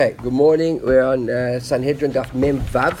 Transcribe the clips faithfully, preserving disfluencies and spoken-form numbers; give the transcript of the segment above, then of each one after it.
Hey, good morning. We're on uh, Sanhedrin Daf Mem Vav.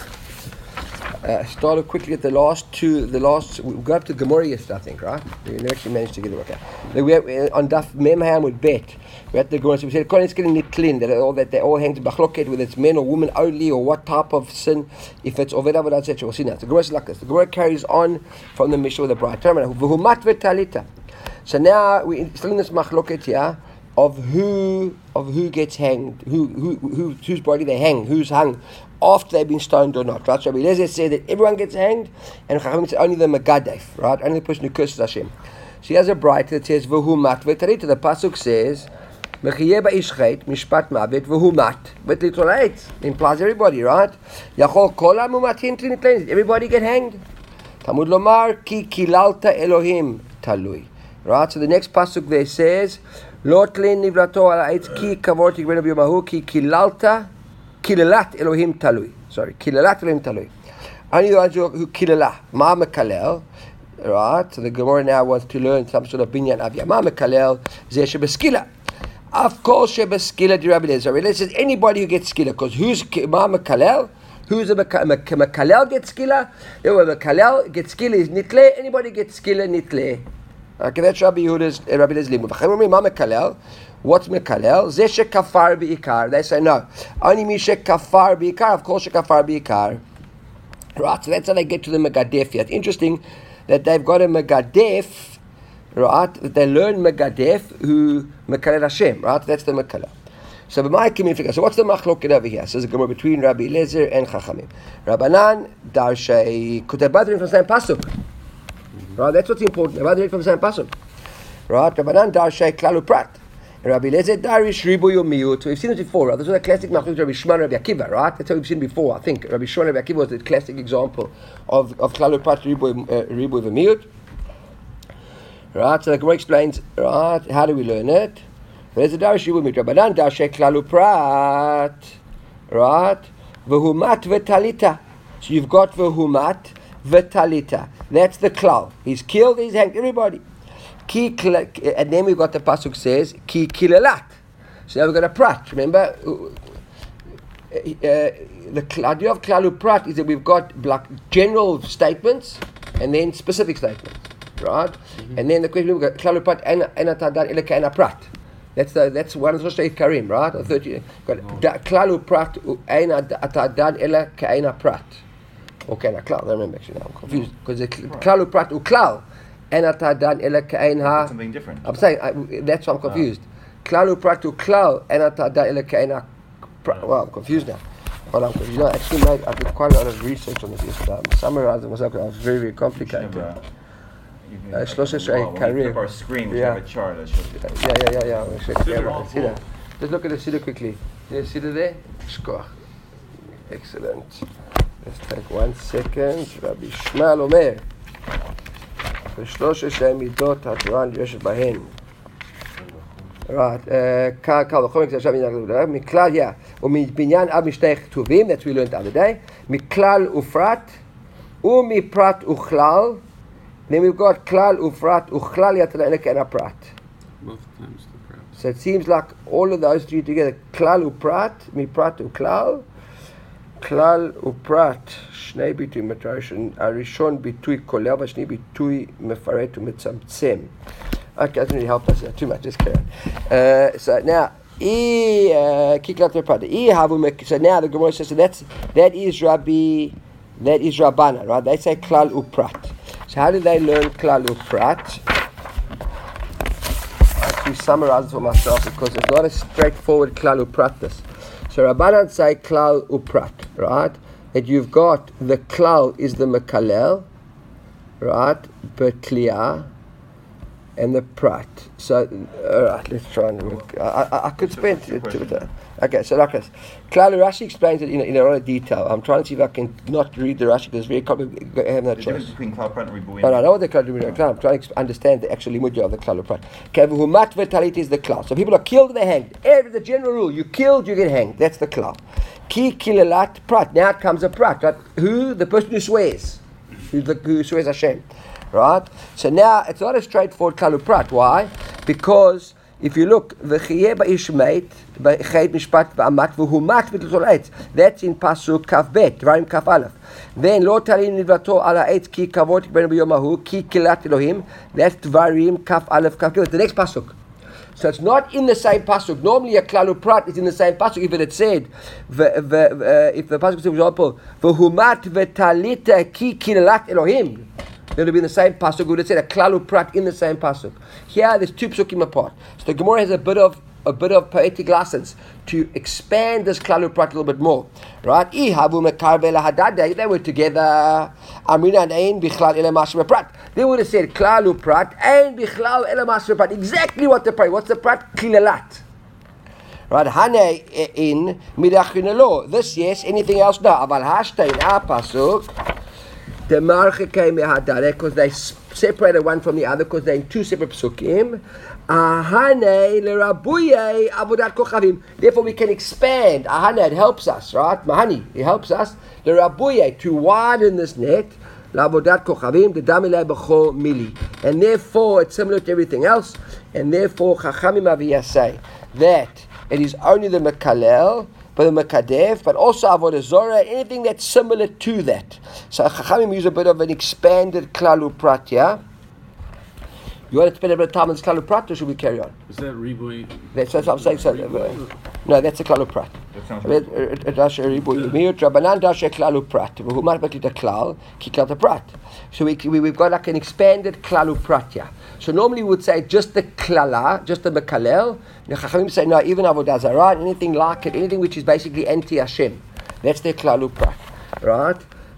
Uh, started quickly at the last two. The last we got up to Gemara yesterday, I think, right? We never actually managed to get it okay. We were on Daf Mem Ham with Bet. We had the Gemara. So we said, "Kohen is getting clean." That all that they all hang to bachloket, whether it's men or women only, or what type of sin. If it's oved avodah, et cetera. We'll see now. The Gemara is like this. The Gemara carries on from the Mishnah with a bright term. V'humat v'talita. So now we're still in this machloket here. Of who of who gets hanged, who who who whose body they hang, who's hung after they've been stoned or not. Right? So Rabbi Eliezer said that everyone gets hanged, and Chachamim said only the Megadef, right? Only the person who curses Hashem. So he has a bright that says V'hu mat v'tarita. The pasuk says Mechiyeh ba'ish chet mishpat mavet v'hu mat v'tlitolait. Implies everybody, right? Yachol kol ha'mumatin tlitolait. Everybody get hanged. Talmud lomar ki kilalta Elohim talui. Right. So the next pasuk there says. Lo tlin nivrato ala eitz ki kavor tigrenu b'yomahu ki kilalta kilalat Elohim talui. Sorry, kilalat Elohim talui. Only the ones who kilalah ma mekalel. Right. So the Gemara now wants to learn some sort of binyan avya. Ma mekalel zeh shebeskila. Of course shebeskila di Rabbi Eliezer. Rabbi Eliezer says anybody who gets skila, because who's ma mekalel? Who's a mekalel gets skila? Whoever mekalel gets skila is nitle. Anybody gets skila nitle. Okay, that's Rabbi Yehuda's, uh, Rabbi Eliezer limud. What's mekalel? Zeh shekafar biikar. They say no. Only mi shekafar biikar. Of course, shekafar biikar. Right. So that's how they get to the megadef. It's interesting that they've got a megadef. Right. That they learn megadef who mekalel Hashem. Right. That's the mekalel. So b'may kimi figure. So what's the machloket over here? So there's a gemara between Rabbi Eliezer and Chachamim. Rabbanan darshei kutabadrin from the same pasuk. Right, that's what's important. About the from the same pasuk. Right, Rabbanan darshei klalu prat. Rabbi Eliezer darish ribu yomiyut. So we've seen it before. Right? This was a classic machlokes Rabbi Shimon and Rabbi Akiva. Right, that's what we've seen before. I think Rabbi Shimon and Rabbi Akiva was the classic example of of klalu prat ribu ribu yomiyut. Right, so the Gemara explains. Right, how do we learn it? There's a darish ribu yomiyut. Rabbanan darshei klalu prat. Right, v'humat v'talita. So you've got v'humat v'talita. That's the klal. He's killed, he's hanged, everybody. Ki kla, and then we've got the pasuk says, Ki kilalat. So now we've got a prat. Remember, uh, the idea of klalu prat is that we've got like general statements and then specific statements. Right? Mm-hmm. And then the question we've got klalu prat, ena tadan ela ka ena prat. That's the that's one of the Shloshei Karim, right? Or thirty. Got klalu prat, ena tadan ela ka ena prat. Okay, now klal. I remember actually now. I'm confused because the klal uprat uklal, and atadan ela kain ha. Something different. I'm saying I, that's why I'm confused. Klal uprat uklal, and atadan ela kain ha. Well, I'm confused now. Well, I'm confused. You know, actually, made, I did quite a lot of research on this yesterday. I'm summarizing myself. It was very, very complicated. Shloshei Karim. Our screen, we yeah. have a chart. That shows yeah, yeah, yeah, yeah. Check yeah right. See that? Just look at the siddur quickly. See the siddur there? Shkoch. Excellent. Let's take one second. Rabbi Shmuel Omer. ושלושת מידות התורה נדרשת בהן. Right. קל וחומר כזה עכשיו מכלל, yeah. ומבניין אב משתי כתובים, that's we learned the other day. מכלל ופרט, ומפרט וכלל. Then we've got כלל ופרט וכלל יתראה כאין הפרט. Both times the prat. So it seems like all of those three together. כלל ופרט, מפרט וכלל. כלל ופרט, שני ביטויים מטרשים, הראשון ביטוי כולל והשני ביטוי מפרט ומצמצם. Okay, that doesn't really help us too much, just carry on. Uh, so now, e, uh, so now the Gemara says, so that's, that is Rabbi, that is Rabbana, right? They say klal uprat. So how do they learn klal uprat? I have to summarize it for myself because it's not a straightforward klal uprat this. So Rabbanan say klal uprat, right? That you've got the klal is the mekalel, right? Betliya, and the prat. So, all right, let's try and look. I, I, I could spend it. To, okay, so like this. Klal Rashi explains it in, in a lot of detail. I'm trying to see if I can not read the Rashi because it's very complicated. I have no the choice. difference between klal prat and ribuim. No, no, I know what the klal ribuim. I'm trying to understand the actual limud of the klal prat. Okay, v'humat v'talit is the klal. So people are killed, they're hanged. Every the general rule: you killed, you get hanged. That's the klal. Ki kilalat prat. Now it comes a prat. Right? Who? The person who swears. Who's the, who swears Hashem. Right? So now it's not a straightforward klal uprat. Why? Because if you look, v'chiyeh ba'ish meit, b'chet mishpat v'amat, v'humat v'tlutzol etz. That's in Pasuk Kaf Bet, Dvarim Kaf Aleph. Then lo tarin nidvato ala etz ki kavot ben b'yomahu, ki kilat Elohim. That's Dvarim Kaf Aleph Kaf Gimel. The next Pasuk. So it's not in the same pasuk. Normally a klal uprat is in the same pasuk. If it had said, v, v, uh, if the pasuk said, for example, v'humat v'talita ki kilat Elohim, then it would be in the same pasuk. We would have said a klal uprat in the same pasuk. Here, there's two pasukim apart. So the Gemara has a bit of a bit of poetic license to expand this klal uprat a little bit more, right? If they were together, amrina ein bichlal ele mashma prat. They would have said klal uprat and bichlal ele mashma prat. Exactly what the prat. What's the prat? Kilalat. Right? Hane in midachinelo. This yes. Anything else? No. Aval hashta in our pasuk. The marche came mehadare because they separated one from the other because they're in two separate pasukim. Ahane lerabuye avodat kochavim. Therefore, we can expand. Ahane, it helps us, right? Mahani, it helps us. Lerabuye, to widen this net. Lavodat kochavim the damilei b'chol mili. And therefore, it's similar to everything else. And therefore, chachamim aviyah say that it is only the mekalel, but the Mekadev, but also Avodah Zorah, anything that's similar to that. So Chachamim use a bit of an expanded Klal Uprat, yeah? You want to spend a bit of time on this Klal Uprat, or should we carry on? Is that Ribui? That's what I'm saying. So, uh, no, that's a Klal Uprat. That sounds right. Rabbanan Dashe Klal Uprat. V'humar Bakita Klal, Ki Klal Uprat. So we, we, we've got like an expanded Klal Uprat, yeah? So normally we would say just the klala, just the mekalel. The Chachamim say no, even avodah zarah, anything like it, anything which is basically anti Hashem. That's their klal uprat, right?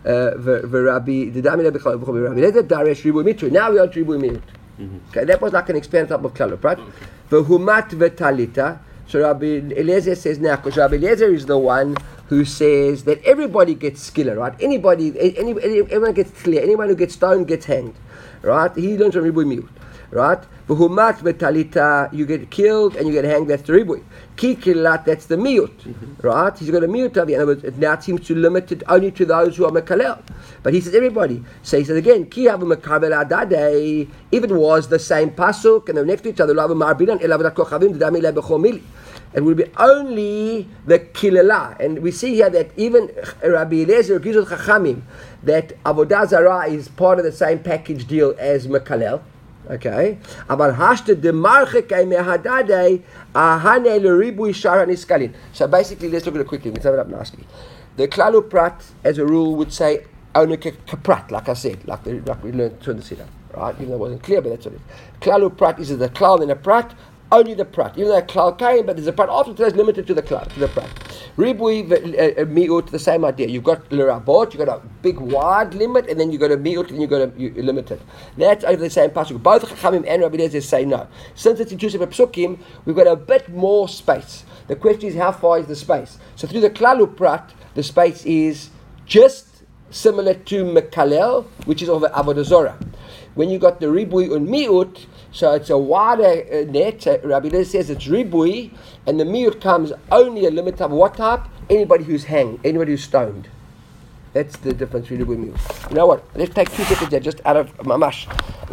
V'Rabbi the Damilei b'chol b'chol Rabbi Eliezer daresh ribui mitru. Now we are ribui miut. Okay, that was like an expanded type of klal uprat. V'humat v'talita. So Rabbi Eliezer says now, because Rabbi Eliezer is the one who says that everybody gets skiller, right? Anybody, any, any, everyone gets clear. Anyone who gets stoned gets hanged, right? He learns from ribui miut. Right? V'humat v'talita, you get killed and you get hanged, that's the ribui. Ki kilat, that's the miut. Mm-hmm. Right? He's got a miut of the other words. It now seems to limit it only to those who are mekalel. But he says everybody. So he says again, Ki havu mekabel adadei, if it was the same pasuk and they're next to each other, lavu marbinan elavadat kochavim d'damilei b'chol mili. It will be only the kilala. And we see here that even Rabbi Eliezer agrees with Chachamim that avodah zarah is part of the same package deal as mekalel. Okay, aber hashte de marche kai mehadadei ahane leribui shara niskalin. So basically, let's look at it quickly. Let's have it up nicely. The klal uprat, as a rule, would say only kaprat, like I said, like, the, like we learned to the Siddur, right? Even though it wasn't clear, but that's what it is. Klal uprat is the klal and a prat. Only the prat. Even though klal kain, but there's a prat after today is limited to the klal, to the prat. Ribui miut, the same idea. You've got l'rabot, you've got a big wide limit, and then you've got a miut, and you've got a you, limited. That's over the same pasuk. Both Chachamim and Rabbi Eliezer say no. Since it's in two separate psukim, we've got a bit more space. The question is, how far is the space? So through the klal uprat, the space is just similar to mekalel, which is over avodah zorah. When you got the ribui and miut, so it's a wider uh, net. Uh, Rabbi Eliezer says it's ribui, and the miut comes only a limit of what type? Anybody who's hanged, anybody who's stoned. That's the difference between ribui and miut. You know what? Let's take two seconds there, just out of mamash,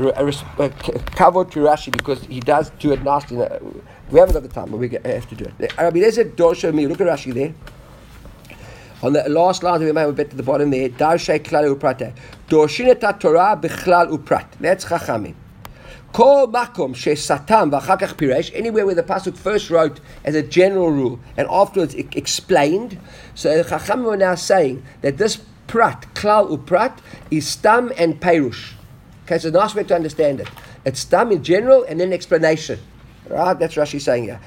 cover to Rashi, because he does do it nicely. We haven't got the time, but we have to do it. Rabbi Eliezer dorsha miut. Look at Rashi there. On the last line, we might bet to the bottom there. Darshay klal uprat. Dorshinet Torah b'chlal uprat. That's Chachamim. Kol makom shesatam v'achar kach piresh. Anywhere where the pasuk first wrote as a general rule and afterwards it explained. So Chachamim are now saying that this prat, klal uprat, is stam and perush. Okay, so a nice way to understand it. It's stam in general and then explanation. Right, that's Rashi saying here.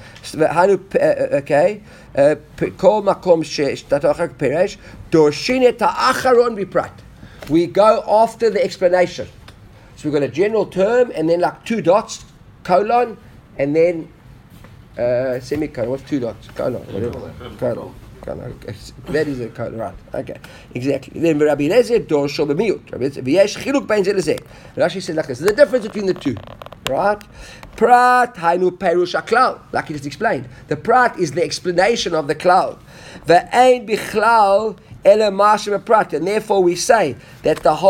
Okay, kol makom shesatam piresh dorshinet ha'acharon b'prat. We go after the explanation. So we've got a general term and then like two dots, colon, and then uh, semicolon. What's two dots? Colon, whatever. Colon. Colon. That is a colon, right? Okay, exactly. Then Rabbi Eliezer dorsho b'miut. V'yesh chiluk bein zeh lezeh. Rashi said like this. There's a difference between the two, right? Prat hainu perush haklal, like he just explained. The prat is the explanation of the klal. Ve'ein bichlal ele mashem prat, and therefore we say that the whole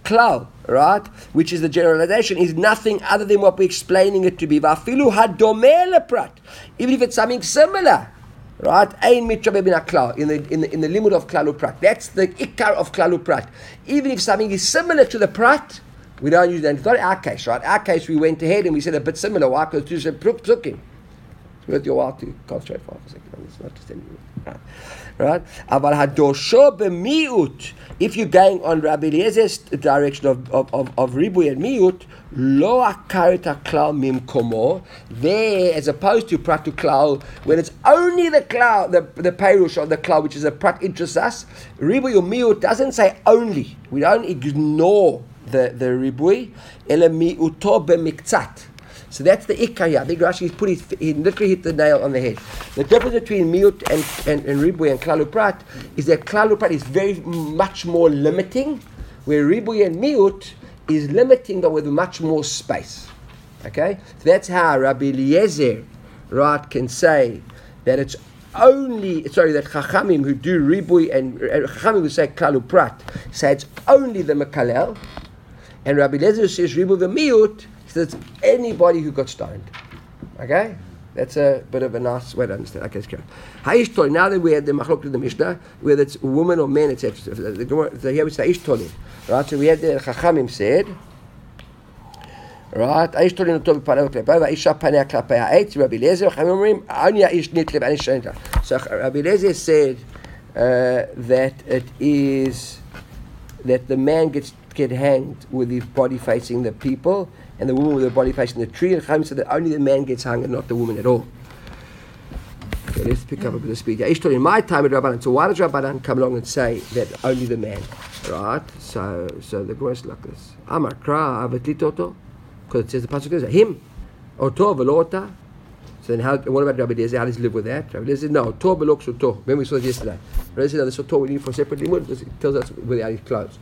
klal, right? Which is the generalization, is nothing other than what we're explaining it to be. Vafilu hadomeh leprat, even if it's something similar, right? Ein mitzvah bin klal in the in the in the limud of klal uprat. That's the ikar of klal uprat. Even if something is similar to the prat, we don't use that. It's not our case, right? Our case, we went ahead and we said a bit similar. Why? Because two said psukim. It's worth your while to concentrate for a second on this, not just anything. Right? Right? Aval hadosho b'miut. If you're going on Rabbi Eliezer's direction of of of, of ribui and miut, lo akaret klal mimkomo. There, as opposed to prat to klal, when it's only the klal, the the perush of the klal, which is a prat interests us. Ribui or miut doesn't say only. We don't ignore the the ribui. Ele miuto b'miktzat. So that's the ikar here. I think Rashi put his, he literally hit the nail on the head. The difference between miut and, and, and ribui and klal uprat is that klal uprat is very much more limiting, where ribui and miut is limiting but with much more space. Okay? So that's how Rabbi Eliezer, right, can say that it's only, sorry, that Chachamim who do ribui and uh, Chachamim who say klal uprat say it's only the mekalel, and Rabbi Eliezer says ribui and miut, so it's anybody who got stoned. Okay? That's a bit of a nice way to understand. Okay, it's correct. Ha'ishtoli. Now that we had the machlok to the Mishnah, whether it's a woman or man, et cetera. So here we say Ha'ishtoli. Right? So we had the Chachamim said, right? Ha'ishtoli noto b'panei k'lepei, va'isha panei k'lepei ha'etz, Rabbi Eliezer, Chachamim omrim, ani ha'ish nitli v'ani shenita. So Rabbi Eliezer said uh, that it is, that the man gets get hanged with his body facing the people, and the woman with her body facing the tree, and Chaim said that only the man gets hung and not the woman at all. Okay, let's pick up a bit of speed. I told in my time at Rabbanan, so why does Rabbanan come along and say that only the man? Right? So so the Gemara is like this. Amar kra avatlitoto, because it says the pasuk is him, oto velota. So then how, what about Rabbi Eliezer? How does he live with that? Rabbi Eliezer said, no, to velok soto. Remember we saw this yesterday. Rabbi Eliezer said, no, the soto we need for separate limud. It tells us without his clothes.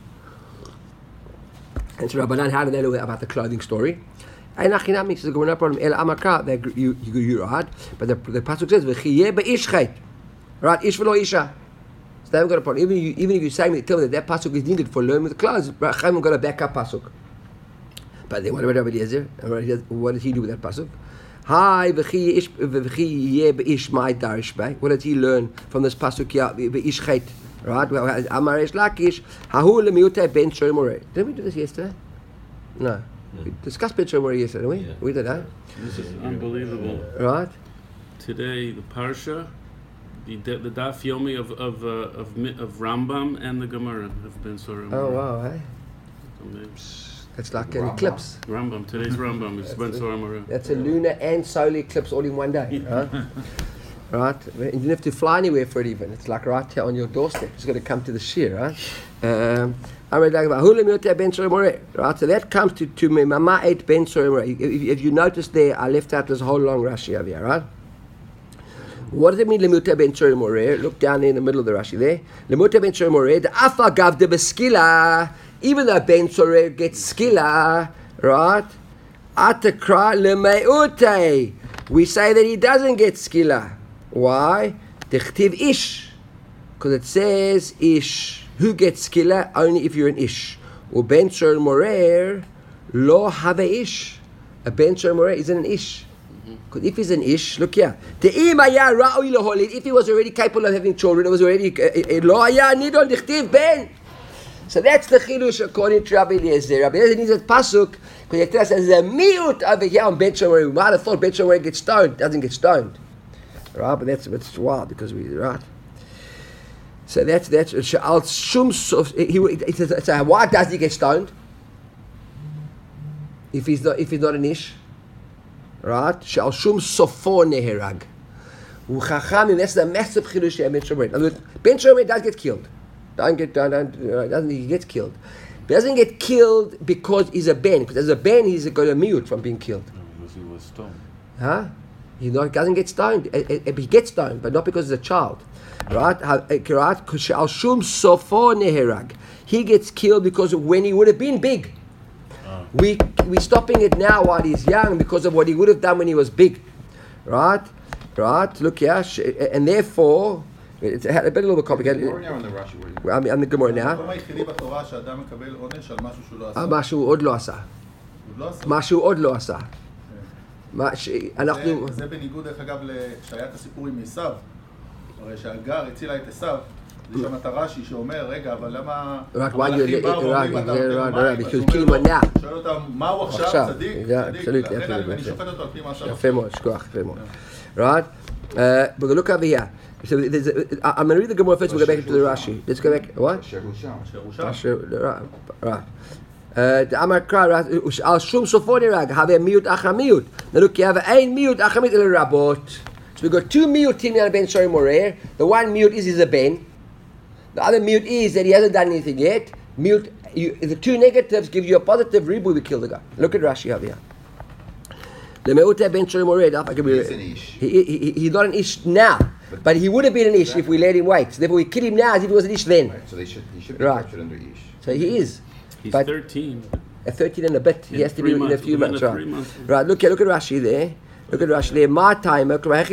And so Rabbanan, how do they know about the clothing story? Ein achinami, says, no problem. El amakra, you you you right, but the the pasuk says v'chiyeh be'ishchet, right? Ish v'lo isha. So they haven't got a problem. Even you, even if you say me, tell me that that pasuk is needed for learning with the clothes, Chaim got a backup pasuk. But then what about Rabbi Eliezer? What did he do with that pasuk? Hi v'chiyeh be'ish my darish bay. What did he learn from this pasuk? Yeah, be'ishchet. Right? Amar Reish Lakish, Hahu lemiutei ben shorim orei. Didn't we do this yesterday? No. no. We discussed ben shorim orei yesterday, didn't we? Yeah. We did that. This is unbelievable. Right? Today, the Parsha, the the Daf Yomi of of uh, of, of Rambam and the Gemara have been sort of. Oh wow! Hey? That's like an Rambam. eclipse. Rambam. Today's Rambam is Ben Soramara. That's a lunar and solar eclipse all in one day. Right? Right? You didn't have to fly anywhere for it even. It's like right here on your doorstep. It's going to come to the shear, right? Um, right? So that comes to, to me, Mama ate ben sorim. If, if you notice there, I left out this whole long Rashi over here, right? What does it mean, Lemutei ben sorim oreh? Look down there in the middle of the Rashi there. Lemutei ben sorim oreh, the afa gav de beskila, even though ben sorim gets skila, right? Atakra lemeutei. We say that he doesn't get skila. Why? Tichtiv ish, because it says ish. Who gets skila? Only if you're an ish. Or ben sorim oreh lo have ish. A ben sorim oreh isn't an ish. Because if he's an ish, look here. If he was already capable of having children, it was already lo haya nidon dichtiv ben. So that's the chidush according to Rabbi Eliezer. Rabbi Eliezer needs a pasuk because it tells us there's a miut over here on Ben Shomer. We might have thought Ben Shomer gets stoned, doesn't get stoned, right? But that's that's wild because we right. So that's that's Sha'al Shum. He says, so why does he get stoned? If he's not if he's not an ish, right? Sha'al Shum Sofo Neherag. Uchachamim. That's the massive chidush here. Ben Shomer. Ben Shomer does get killed. Don't get don't, don't, uh, doesn't he gets killed? But doesn't get killed because he's a ben. Because as a ben, he's got a mute from being killed. No, because he was stoned. Huh? He not doesn't get stoned. Uh, uh, he gets stoned, but not because he's a child, right? Right? Al shum sofo neherag. He gets killed because of when he would have been big. Oh. We we stopping it now while he's young because of what he would have done when he was big, right? Right? Look here, and therefore. It's a, a bit a little bit complicated. We're now in the Rashi. What do you- I'm, I'm the Gemara now. המקום היחידי בתורה שאדם מקבל עונש על משהו שהוא לא עשה. אה, משהו עוד לא עשה. עוד לא עשה. משהו עוד לא עשה. מה ש... אנחנו... זה- זה בניגוד דרך אגב ל- שהיה את הסיפור עם עשיו. הרי שהגר הצילה את עשיו. זה שם את הרש"י שאומר, רגע, אבל למה רק המלאכים וואי, באו ואומרים, רק- אתה רק- נותן רק- מים? רק- אז because הוא אומר כאילו לו- מנע. שואל אותם, מה הוא עכשיו? עכשיו. צדיק? Yeah, צדיק. absolutely, לכן absolutely, אני absolutely. שופט אותו על פי מעשיו. יפה מאוד, שכוח, יפה מאוד. Right? Uh, but look over here. So there's a, I- I'm going to read the Gemara first, we'll go back to the Rashi. Let's go back. What? אשר הוא שם. אשר הוא שם. אשר- right. Uh, אמר קרא, על שום סופו נהרג, הווה מיעוט אחר מיעוט. Now look, you have אין מיעוט אחר מיעוט אלא רבות. So we've got two מיעוטים on Ben Shori Morer. The one מיעוט is he's a Ben. The other miut is that he hasn't done anything yet. Miut, you, the two negatives give you a positive ribu, we kill the guy. Look at Rashi over here. The meute ben shori mored up. He's an ish. He, he, he, he's not an ish now, but he would have been an ish if we let him wait. So therefore, we kill him now as if he was an ish then. Right, so they should, he should be Right. captured under ish. So he is. He's But thirteen. at thirteen and a bit, he In has to be three in a months, few within months, a right? three months. Right. Look, look at Rashi there. Look at Rashi there. My time.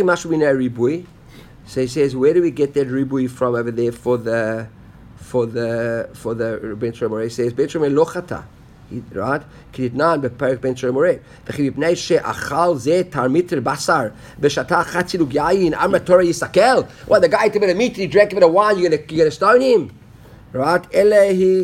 Ribui. So he says, where do we get that ribui from over there for the for the for the Ben Shori Morer? He says Ben Shori Morer lochata. Right? כדתנן בפרק בן שרי מורה וכי מפני שאכל זה תרמית בשר ושתה אחת צילוג יין אמר תורה יסכל. Well, the guy ate a bit of meat, he drank a bit of wine, you're gonna, you're gonna stone him. Right? אלא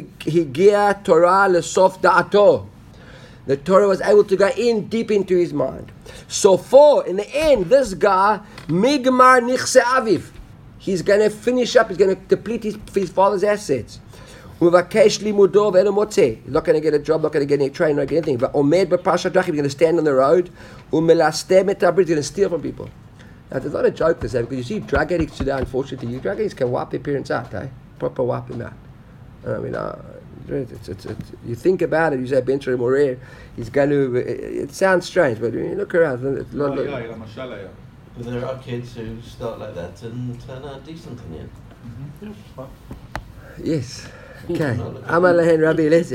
הגיע תורה לסוף דעתו. The Torah was able to go in deep into his mind. So for, in the end, this guy, Migmar Nichse Aviv, he's going to finish up, he's going to deplete his, his father's assets. Uvakesh limudo ve'eno motzeh. He's not going to get a job, not going to get any train, not get anything. But Omed b'parashat drachim, he's going to stand on the road. Umelastem et abrit, he's going to steal from people. Now, it's not a joke, this, because you see drug addicts today, unfortunately, you drug addicts can wipe their parents out, eh? Proper wipe them out. I mean, uh, It's, it's, it's, you think about it, you say Ben Shori Morer, he's going to, it, it sounds strange, but you look around. It's לא not, היה, אלא משל היה. But there are kids who start like that and turn out decent in the end. yes. Okay. אמר להן רבי אליעזר.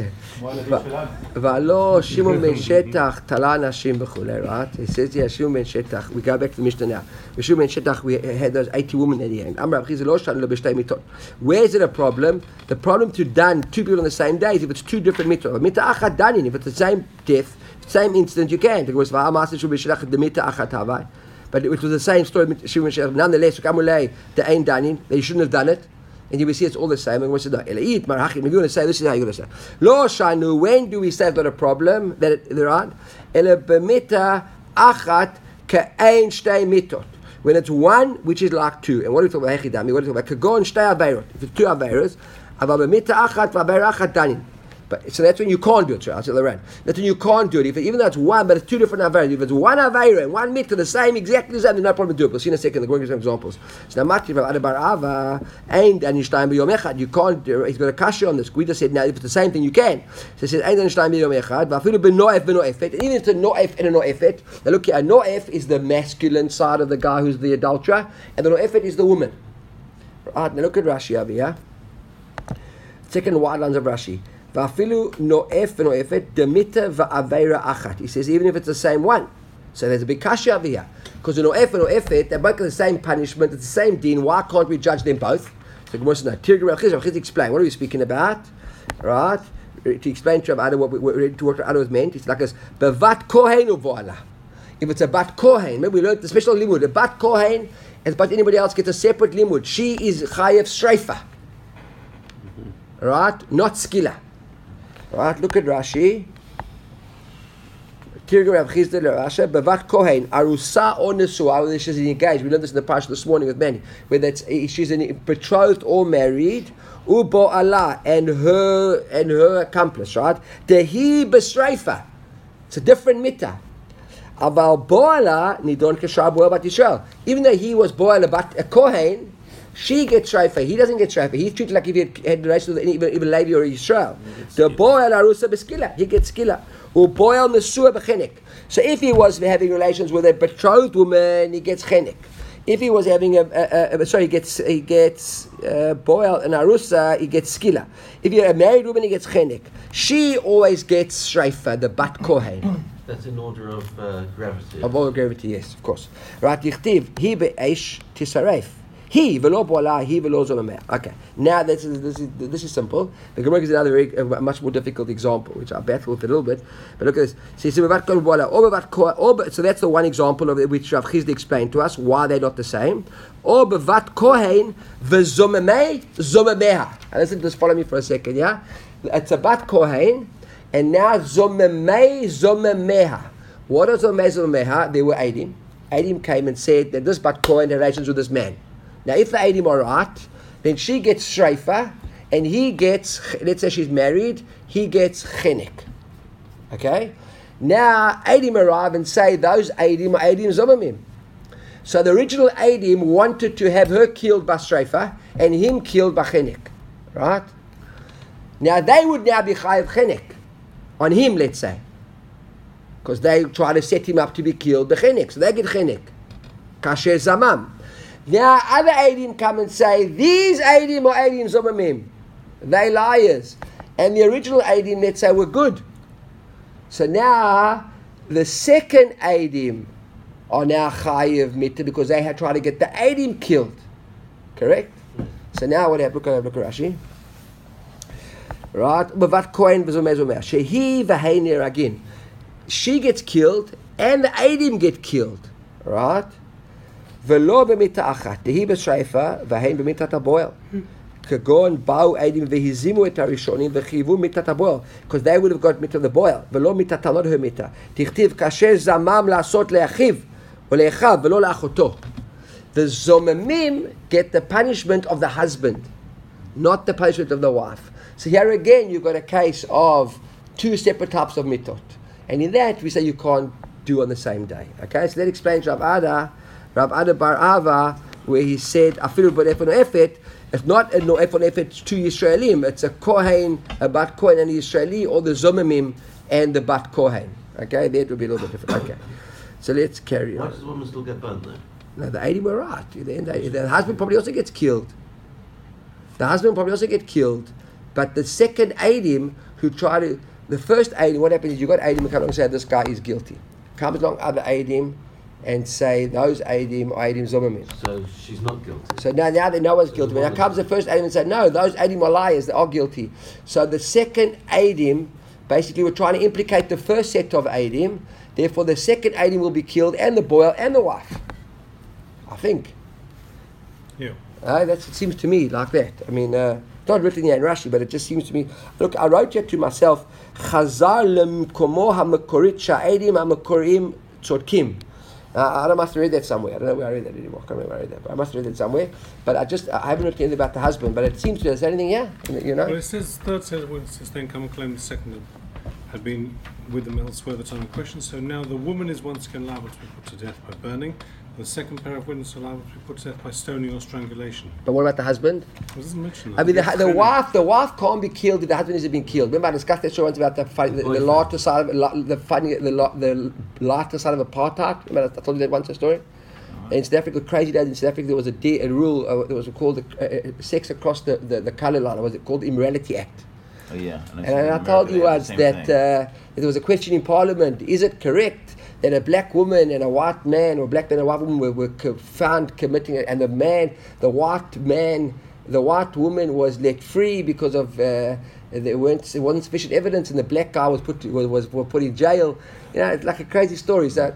ולא שמעון בן שטח תלה אנשים וכולי, right? He says here, שמעון בן שטח, we go back to the Mishnah now. ושמעון בן שטח, we had those eighty women at the end. אמר רבי חיסא לא שאלנו לו בשתי מיתות. Where is it a problem? The problem to done two people on the same day is if it's two different mitzvot. מיתה אחת דנים, if it's the same death, same incident, you can. Because והמעשה שהוא בשלח את מיתה אחת הווי. But it was the same story, שמעון בן שטח. Nonetheless, כאמור לי, the ain't done, they shouldn't have done it. And you will see it's all the same. And we say, no, Elait, Marachim, you're going to say, this is how you're going to say. Lo shanu, when do we say it's not a problem that it, there aren't? Ele b'mita achat ka'ein shtei mitot. When it's one, which is like two. And what do we talk about hechidami? What do we talk about? Kagon shtei aveirot. If it's two aveirot, aval b'mita achat v'aveir achat danin. But, so that's when you can't do it, I'll tell the Ran. That's when you can't do it. If it, even though it's one, but it's two different Aveira. If it's one Aveira and one mitzvah, the same, exactly the same, there's no problem to do it. We'll see in a second, the going some examples. So now, Matri Rav Bar Ava, ain't Anishtaim b'yom echad. You can't, he's got a kasha on this. We just said, now, if it's the same thing, you can. So he says, ain't Anishtaim b'yom echad, v'afilu b'no'ef b'no'efet. And even if it's a no'ef and a no'efet, now look here, a no'ef is the masculine side of the guy who's the adulterer, and the no'efet is the woman. Right, now look at Rashi over here. Second wide lines of Rashi. Va'afilu no'ef v'no'efet demita va'aveira achat. He says even if it's the same one. So there's a big kasha over here. Because the no'ef and no'efet, they're both the same punishment, it's the same din. Why can't we judge them both? So Gemara says no. Tirgim Rav Chizah, Rav Chizah explain. What are we speaking about? Right? To explain to Rav Ada what, what, what Rav Ada was meant, it's like this. Bevat kohen u'vo'ala. If it's a bat kohen, maybe we learned the special limud. A bat kohen, as but anybody else gets a separate limud. She is chayev shreifa. Right? Not skila. Right, look at Rashi. Tirgum Rav Chizda Rashi. Bevat Kohen Arusa or Nesua. Whether she's engaged. We learned this in the parsha this morning with Manny. Whether it's she's an betrothed or married. Ubo Allah and her and her accomplice. Right. Dehi besreifa. It's a different mitzvah. Aval boala nidon kashar boel bat Yisrael. Even though he was boel bat a Kohen. She gets shreifa. He doesn't get shreifa. He's treated like if he had, had relations with even, even Levi or Yisrael. The boy al arusa b'skila. He gets skila. Or boy al nesua b'chenek. So if he was having relations with a betrothed woman, he gets chenek. If he was having a, a, a, a sorry, he gets he gets uh, boy al and arusa, he gets skila. If you're a married woman, he gets chenek. She always gets shreifa. The bat kohen. That's in order of uh, gravity. Of all gravity, yes, of course. Right, yichtiv he be'esh tisaref. He velo bola, he velo zomameh. Okay. Now this is this is this is simple. The Gemara gives another very, a much more difficult example, which I battle with a little bit. But look at this. So, so that's the one example of it which Rav Chizda explained to us why they're not the same. Or bevat kohen v'zomameh zomameha. And listen, just follow me for a second, yeah. It's a bat kohen, and now zomameh zomameha. What is zomameh zomameha? They were Eidim. Eidim came and said that this bat kohen had relations with this man. Now, if the Eidim are right, then she gets shreifa, and he gets, let's say she's married, he gets chenek. Okay? Now, Eidim arrive and say those Eidim are Eidim Zomamim. So the original Eidim wanted to have her killed by shreifa, and him killed by chenek. Right? Now, they would now be chayav chenek on him, let's say. Because they try to set him up to be killed, the chenek. So they get chenek. Kasher zamam. Now other Eidim come and say, these Eidim are Eidim Zomamim. They liars. And the original Eidim, let's say, were good. So now, the second Eidim are now Chayiv Mitta because they had tried to get the Eidim killed. Correct? So now what happened? Look at, look at Rashi. Right? Bavat Kohen v'zomeh zomeh. Shehi v'hei niragin. She gets killed and the Eidim get killed. Right? ולא במיטה אחת, תהי בשייפה, והן במיטת הבועל. כגון באו עדים והזימו את הראשונים וחייבו מיטת הבועל, because they would have got מיטת הבועל, ולא מיטתה, not her מיטה. תכתיב, כאשר זמם לעשות לאחיו, או לאחיו, ולא לאחותו. The zomamim get the punishment of the husband, not the punishment of the wife. So here again, you've got a case of two separate types of mitot. And in that, we say you can't do on the same day. Okay, so that explains Rav Ada, Rav Ada Bar Ava, where he said, Afilu b'nefon efet, it's not a no'efon efet to Yisraelim, it's a Kohen, a Bat Kohen and a Yisraeli, or the Zomamim and the Bat Kohen. Okay, that would be a little bit different. Okay, so let's carry on. Why does the woman still get burned though? No, the Eidim were right. The, the, the husband probably also gets killed. The husband probably also get killed, but the second Eidim who try to, the first Eidim, what happens is you got Eidim who come along and say this guy is guilty. Comes along other Eidim and say those Eidim are Eidim Zomamim. So she's not guilty. So now, now that no one's guilty. But now comes the first Eidim and say, no, those Eidim are liars, they are guilty. So the second Eidim, basically we're trying to implicate the first set of Eidim, therefore the second Eidim will be killed, and the boil, and the wife. I think. Yeah. Uh, that's, it seems to me like that. I mean, uh, it's not written here in Rashi, but it just seems to me. Look, I wrote here to myself, Chazar lemkomo hamakorit sha'edim hamakorim tzodkim. Uh, I must have read that somewhere. I don't know where I read that anymore. I can't remember where I read that. But I must have read that somewhere. But I just, I haven't written anything about the husband. But it seems to, is there anything here? You know? Well, it says, third says, well, it says, then come and claim the second had been with them elsewhere at the time of question. So now the woman is once again liable to be put to death by burning. The second pair of witnesses are liable to be put to death by stoning or strangulation. But what about the husband? It doesn't mention that. I mean, the, the wife, the wife can't be killed if the husband isn't been killed. Remember, I discussed that show once about the the, the, the lighter side of the funny, the, the lighter side of apartheid. Remember, I told you that once a story. And in South Africa, crazy days in South Africa, there was a, day, a rule. Uh, there was called the, uh, sex across the, the, the colour line. Was it called the Immorality Act? Oh yeah. And, And I told you once that uh, there was a question in Parliament: is it correct that a black woman and a white man, or a black man and a white woman, were, were co- found committing it, and the man, the white man, the white woman was let free because of uh, there weren't there wasn't sufficient evidence, and the black guy was put was was, was put in jail. You know, it's like a crazy story. So,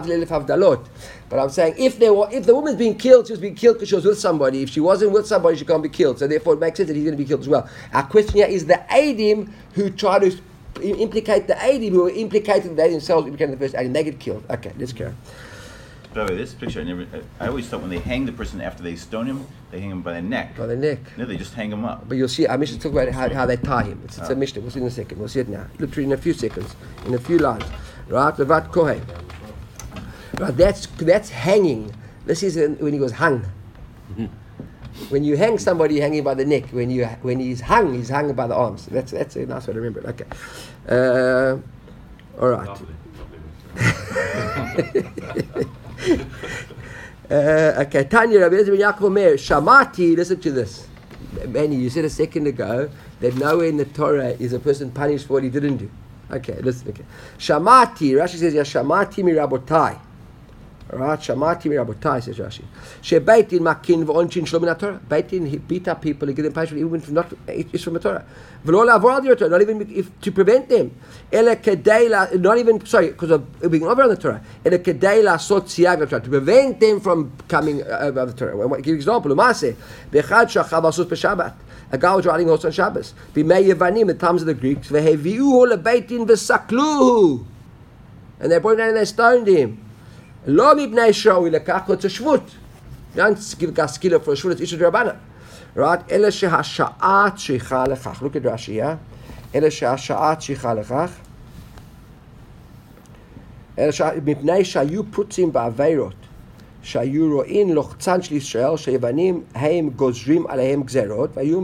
but I'm saying if there were, if the woman's being killed, she was being killed because she was with somebody. If she wasn't with somebody, she can't be killed. So therefore, it makes sense that he's going to be killed as well. Our question here is the Eidim who try to implicate the Eidim who were implicated, they themselves implicated the first Eidim, they get killed. Okay, let's go. By the way, this picture, I never. I always thought when they hang the person after they stone him, they hang him by the neck. By the neck. No, they just hang him up. But you'll see, our Mishnah talk about how, how they tie him. It's, it's oh. a Mishnah. We'll see in a second. We'll see it now. Literally in a few seconds, in a few lines. Right, Levat Kohen. Right, that's that's hanging. This is when he was hung. Mm-hmm. When you hang somebody, you hang him by the neck. When you when he's hung, he's hung by the arms. That's that's a nice way to remember it. Okay. Uh, all right. uh, okay. Tanya Rabbi Eliezer ben Yaakov Omer, Shamati. Listen to this. Manny, you said a second ago that nowhere in the Torah is a person punished for what he didn't do. Okay, listen. Okay. Shamati. Rashi says, "Ya shamati mi rabotai." Right, Shamati Mirabotai, says Rashi. Shebeit din makin v'onchin shlo min haTorah. Beit din, he beat up people, he give them punishment even if not it's from the Torah. V'lo la'avor al Torah, not even if to prevent them. Ele kedei la, not even sorry, because of being over on the Torah. Ele kedei la'asot siyag l'Torah, to prevent them from coming over the Torah. I'll give you an example. U'maseh b'echad shachav asus b'Shabbat. A guy was riding horse on Shabbos. B'mei Yevanim, the times of the Greeks. V'heviuhu lebeit din v'sakluhu, and they brought him down and they stoned him. Lo mibnei shraui lekach, it's a shvut. You don't give a skila for a shvut, it's isha d'Rabbanan. Right? Ele shehasha'at sheicha lechach. Look at Rashi here. Ele shehasha'at sheicha lechach. Ele mibnei shayu putzim ba'aveirot. שהיו רואים לוחצן של ישראל, שיוונים הם גוזרים עליהם גזרות, והיו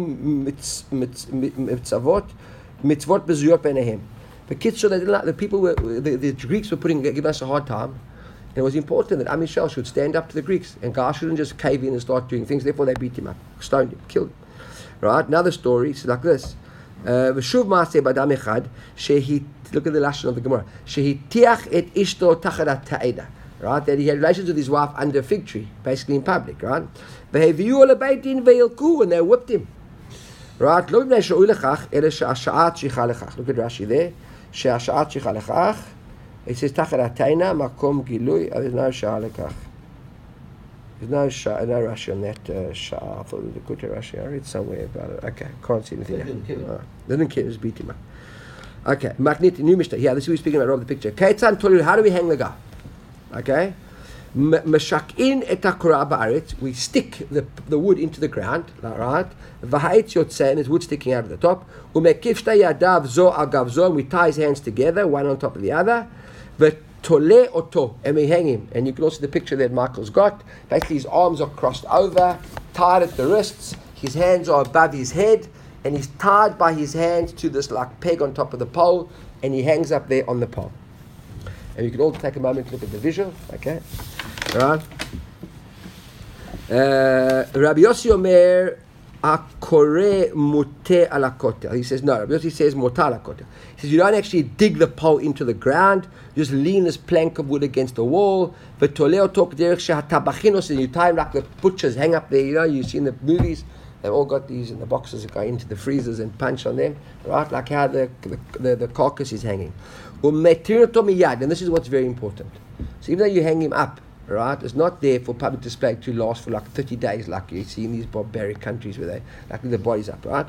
מצוות, מצוות בזויות ביניהם. בקיצור, the people were, the, the Greeks were putting, giving us a hard time, and it was important that Am Yisrael should stand up to the Greeks, and God shouldn't just cave in and start doing things, therefore they beat him up, stoned him, killed him. Right? Another story, it's like this. ושוב מעשה באדם אחד, look at the lashon of the Gemara, שהטיח את אשתו תחת התעדה. Right, that he had relations with his wife under a fig tree, basically in public, right? והביאו לבית דין וילקו, and they whipped him. Right, לא מפני שראוי לכך, אלא שהשעת שייכה לכך. Look at Rashi there, שהשעת שייכה לכך, it says תחת התענה, מקום גילוי, there's no שעה לכך. There's no שעה, no Rashi on that uh, שעה. I thought it was a good Rashi, I read somewhere about it. Okay, can't see anything. They didn't kill him. Right. They didn't kill him, just beat him up. Okay, Magnit, new Mishnah. Yeah, this is what we're speaking about, Rob, the picture. Keitzan Tolu, how do we hang the guy? Okay, Meshakin et hakora ba'aretz, we stick the the wood into the ground, right? V'ha'etz yotzeh, and there's wood sticking out of the top. U'mekif shtei yadav zo agav zo, and we tie his hands together, one on top of the other. V'tole oto, and we hang him. And you can also see the picture that Michael's got. Basically, his arms are crossed over, tied at the wrists. His hands are above his head, and he's tied by his hands to this like peg on top of the pole, and he hangs up there on the pole. And you can all take a moment to look at the visual, okay? Right? Uh, Rabbi Yossi Omer, Akore mute ala kotel. He says, no, Rabbi Yossi says, mota ala kotel. He says, you don't actually dig the pole into the ground, you just lean this plank of wood against the wall, v'toleo tok derech shehatabachin, and you tie him like the butchers hang up there, you know, you see in the movies, they've all got these in the boxes that go into the freezers and punch on them, right? Like how the, the, the, the carcass is hanging. And this is what's very important. So even though you hang him up, right, it's not there for public display to last for like thirty days, like you see in these barbaric countries where they like the body's up, right?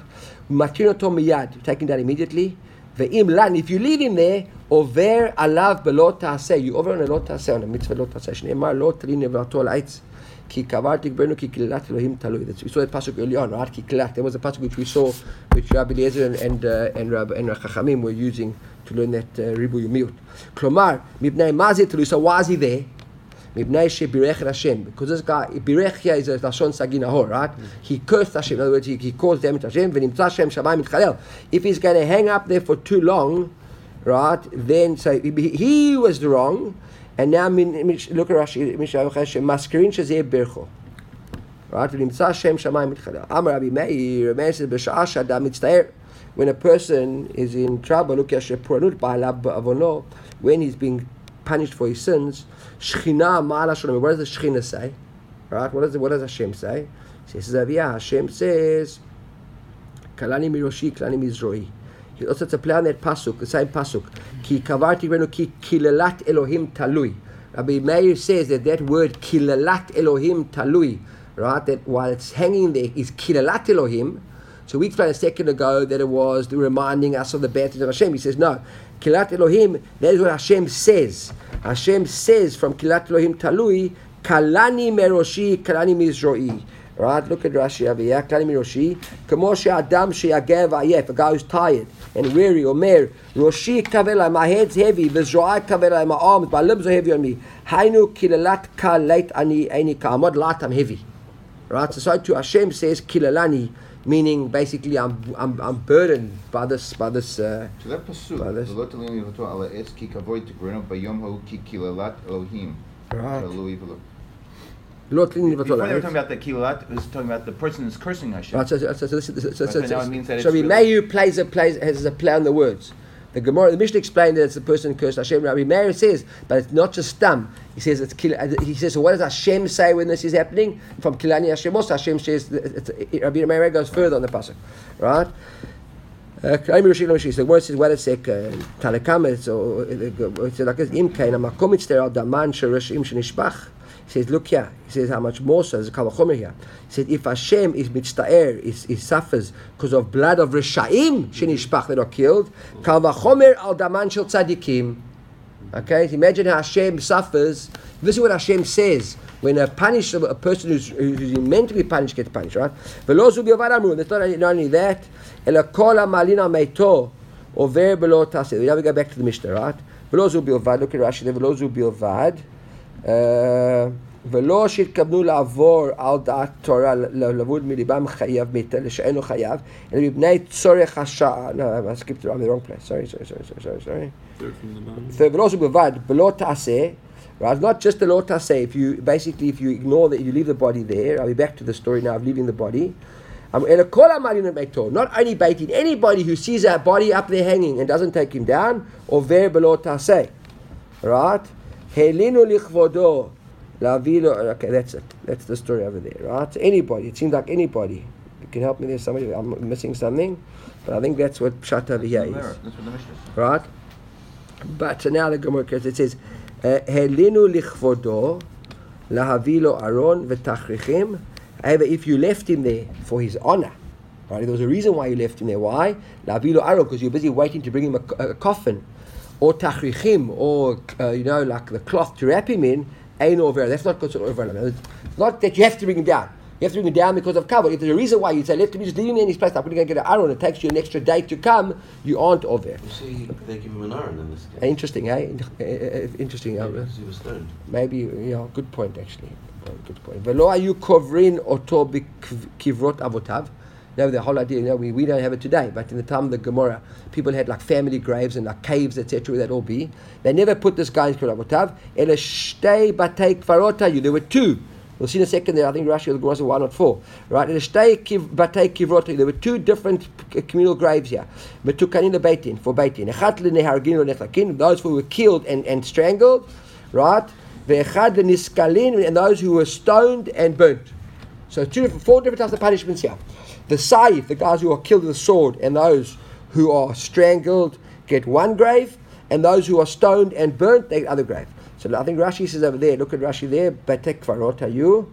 Taken down immediately. If you leave him there, over alav belot ta'aseh, you over on a lot ta'aseh, on a mitzvah lot ta'aseh. Shneimar lo talin nevato al eitz. Ki kavarti gbernu ki kilat Elohim talui. We saw that pasuk early on, right? Ki kilat. There was a pasuk which we saw, which Rabbi Eliezer and and uh, and Rabbi and Chachamim were using to learn that ribu yumiyut. Klomar mibnei mazit talui. So why is he there? Mibnei shebirech Hashem, because this guy birech here is a lashon saginahor, right? He cursed Hashem. In other words, he, he caused damage to Hashem. V'nimtza Hashem shamayim mitchalel. If he's going to hang up there for too long, right? Then so he, he was the wrong. And now look at Rashi, Maskerin shezeh bercho. Right? V'nimtza Hashem shamayim mitchalel. Amar Rabbi Meir, Meir says b'sha'ah sh'adam mitztaer. When a person is in trouble, look at shepuranut ba'alav ba'avono, when he's being punished for his sins, Shechina ma'ala shalom. What does the Shechina say? Right? What does what does Hashem say? He says, Aviyah, Hashem says, Kalani miroshi, kalani mizroi. He also it's a play on that pasuk, the same pasuk. Ki kavarti renu ki kilelat Elohim talui. Rabbi Meir says that that word kilelat Elohim talui, right? That while it's hanging there is kilelat Elohim. So we explained a second ago that it was reminding us of the bad things of Hashem. He says, no, Kilat Elohim, that is what Hashem says. Hashem says from Kilat Elohim Talui, Kalani Meroshi, Kalani Mizroi. Right, look at Rashi Aviyah, Kalani Meroshi. Kamo she'adam she'yagev ayef, a guy who's tired and weary, Omer, Roshi kavelai, my head's heavy, V'zro'ai kavelai, my arms, my limbs are heavy on me. Hainu kilalat ka leit ani ani ka, I'm not light, I'm heavy. Right, so so to Hashem says, Kilalani, meaning basically I'm I'm I'm burdened by this by this uh, so that pasuk, by this. Right. Before they were talking about the kilat, it was talking about the person who's cursing Hashem. Right, so so so, so, so, so, so, now it means that so it's Meir plays a plays has a play on the words. The Gemara, the Mishnah explained that it's the person who cursed Hashem. Rabbi Meir says, but it's not just stam. He says it's kil. He says, so what does Hashem say when this is happening? From Kilani Hashem also, Hashem says. It's, it's, Rabbi Meir goes further on the pasuk, right? Uh, so the word says, "What is it? Talekam." So it's like this. Imkain amakom itzter al daman shereshim shenishbach. He says, look here. He says, how much more so? There's a kavachomer here. He said, if Hashem is mitztaer, is he suffers because of blood of reshaim shenishbach that are killed, kavachomer al daman shel tzadikim. Okay, so imagine how Hashem suffers. This is what Hashem says when a punish a person who's, who's meant to be punished gets punished, right? V'lo zu b'yovad amru. That's not only that. Ela kol ha'malina meito over below taseh. Now we go back to the Mishnah, right? V'lo zu b'yovad. Look at Rashi there. V'lo zu b'yovad. ולא שהתכוונו לעבור על דעת תורה לבוד מליבם חייב לשאינו חייב אלא מבני צורך השעה. No, I skipped around the wrong place. Sorry, sorry, sorry, sorry, sorry. Third from the bottom. ולא זו בלבד, ולא תעשה, right? Not just the לא תעשה. If you basically if you ignore that, you leave the body there. I'll be back to the story now of leaving the body. אלא כל המעלים ביתו, not only baiting, anybody who sees a body up there hanging and doesn't take him down, עובר בלא תעשה, right? העלינו לכבודו להביא לו, okay, that's it. That's the story over there, right? So anybody, it seems like anybody. You can help me there, somebody. I'm missing something, but I think that's what Pshat over here is. That's what the Mishnah says. Right? But so now the Gemara, it says, העלינו לכבודו להביא לו ארון ותכריכים. However, if you left him there for his honor, right? There was a reason why you left him there. Why? להביא לו ארון, because you're busy waiting to bring him a, a coffin. Or tachrichim, or uh, you know, like the cloth to wrap him in, ain't over. That's not considered over. It's not that you have to bring him down. You have to bring him down because of kavod. If there's a reason why you say left him, just leave him in his place. I'm going to get an aron. It takes you an extra day to come. You aren't over. You see, they give him an aron in this case. Interesting, eh? Interesting. Maybe because he was stoned. Maybe, yeah, good point actually. Good point. Velo ayu kovrin oto bikivrot avotav. Now the whole idea, you know, we, we don't have it today, but in the time of the Gemara, people had like family graves and like caves, et cetera. That all be. They never put this guy in Kivrot. Ele shtei batei kvarotayu. There were two. We'll see in a second there. I think Rashi the Gemara said why not four, right? Ele shtei batei kivrotayu. There were two different communal graves here. Metukanin beitin for beitin. Echad lenehargin lenechlakin. Those who were killed and, and strangled, right? Ve'echad leniskalin, and those who were stoned and burnt. So two, four different types of punishments here. The saif, the guys who are killed with a sword, and those who are strangled get one grave, and those who are stoned and burnt they get other grave. So I think Rashi says over there, look at Rashi there, Batek Kvarotayu.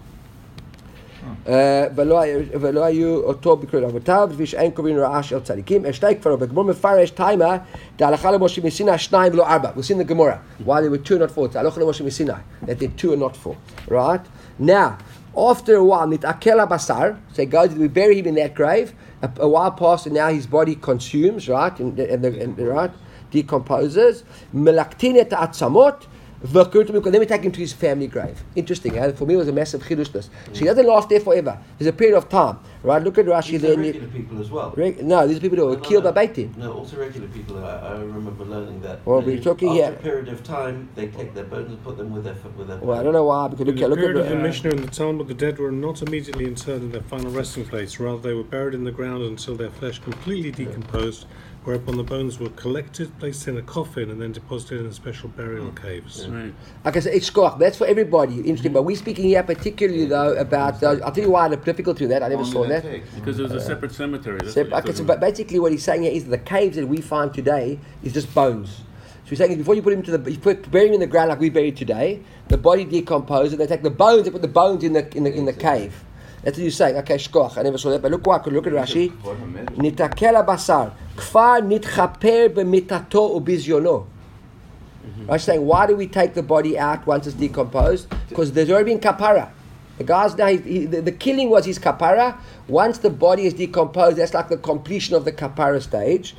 ולא היו אותו בקרוב אבותיו, ושאין קובעים רעה של צדיקים, שתי כפרות, בגמור מפרש תימה, דהלכה למשה מסיני שניים ולא ארבע. We'll see in the Gemara, why there were two and not four. It's הלכה למשה מסיני, that there are two and not four. Right? Now, after a while, nitakel basar, so it goes, we bury him in that grave, a, a while passes and now his body consumes, right, and, and, the, and right, decomposes, melaktin et atzamot, then we take him to his family grave. Interesting, eh? For me it was a massive chidush this. So he doesn't last there forever. There's a period of time. Right? Look at Rashi these there. Are regular people as well. Reg- no, these are people who were no, no, killed no. by Beitin. No, also regular people. I, I remember learning that. Well, they, we're talking after here. a period of time, they take their bones and put them with their with their. Well, I don't know why, because look, In the look period at of the uh, Mishnah and the Talmud, the dead were not immediately interred in their final resting place. Rather, they were buried in the ground until their flesh completely decomposed, whereupon the bones were collected, placed in a coffin, and then deposited in special burial caves. Right. Okay, so it's shkoch. That's for everybody. Interesting, but we're speaking here particularly though about. Uh, I'll tell you why I'm difficult to that. I never saw that. Because it was a separate cemetery. That's Sep- what okay, you're so talking but basically what he's saying here is the caves that we find today is just bones. So he's saying before you put him to the, you put bury him in the ground like we bury today, the body decomposes. They take the bones, they put the bones in the in the in the cave. That's what you're saying. Okay, shkoch. I never saw that, but look what look at Rashi. Nitakel basar kfar nitchaper b'mitato ubizyono. Rashi's saying, why do we take the body out once it's decomposed? Because there's already been kapara. The guy's now, he, he, the, the killing was his kapara. Once the body is decomposed, that's like the completion of the kapara stage.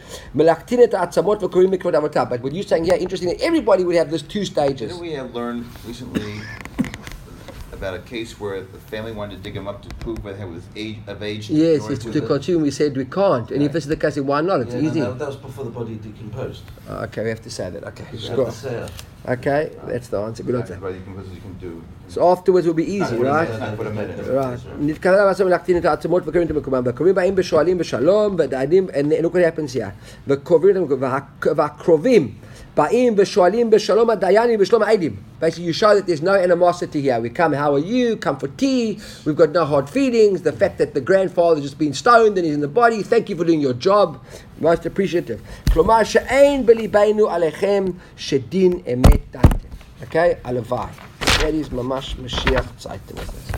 But what you're saying here, interesting, that everybody would have those two stages. Didn't we have learned recently about a case where the family wanted to dig him up to prove whether he was age, of age? Yes, it's to consume. We said we can't. And if this is the case, why not? It's Yeah, easy. no, that was before the body decomposed. Okay, we have to say that. Okay. You Sure. have to say it. Okay, that's the answer. Good answer. But you can, you can do. So afterwards will be easy, right? Put a minute. Right. נתקרב לעצמם להקטין את העצמות וקוראים את המקומם, והקרובים באים ושואלים בשלום, ודעדים, and look what happens here. וקרובים את המקומם, והקרובים באים ושואלים בשלום הדיינים ובשלום העדים. Basically, you show that there's no animosity here. We come, how are you? Come for tea. We've got no hard feelings. The fact that the grandfather's just been stoned and he's in the body, thank you for doing your job. Most appreciative. כלומר, שאין בליבנו עליכם שדין אמת דנתם. Okay? הלוואי. That is ממש משיח צייתם.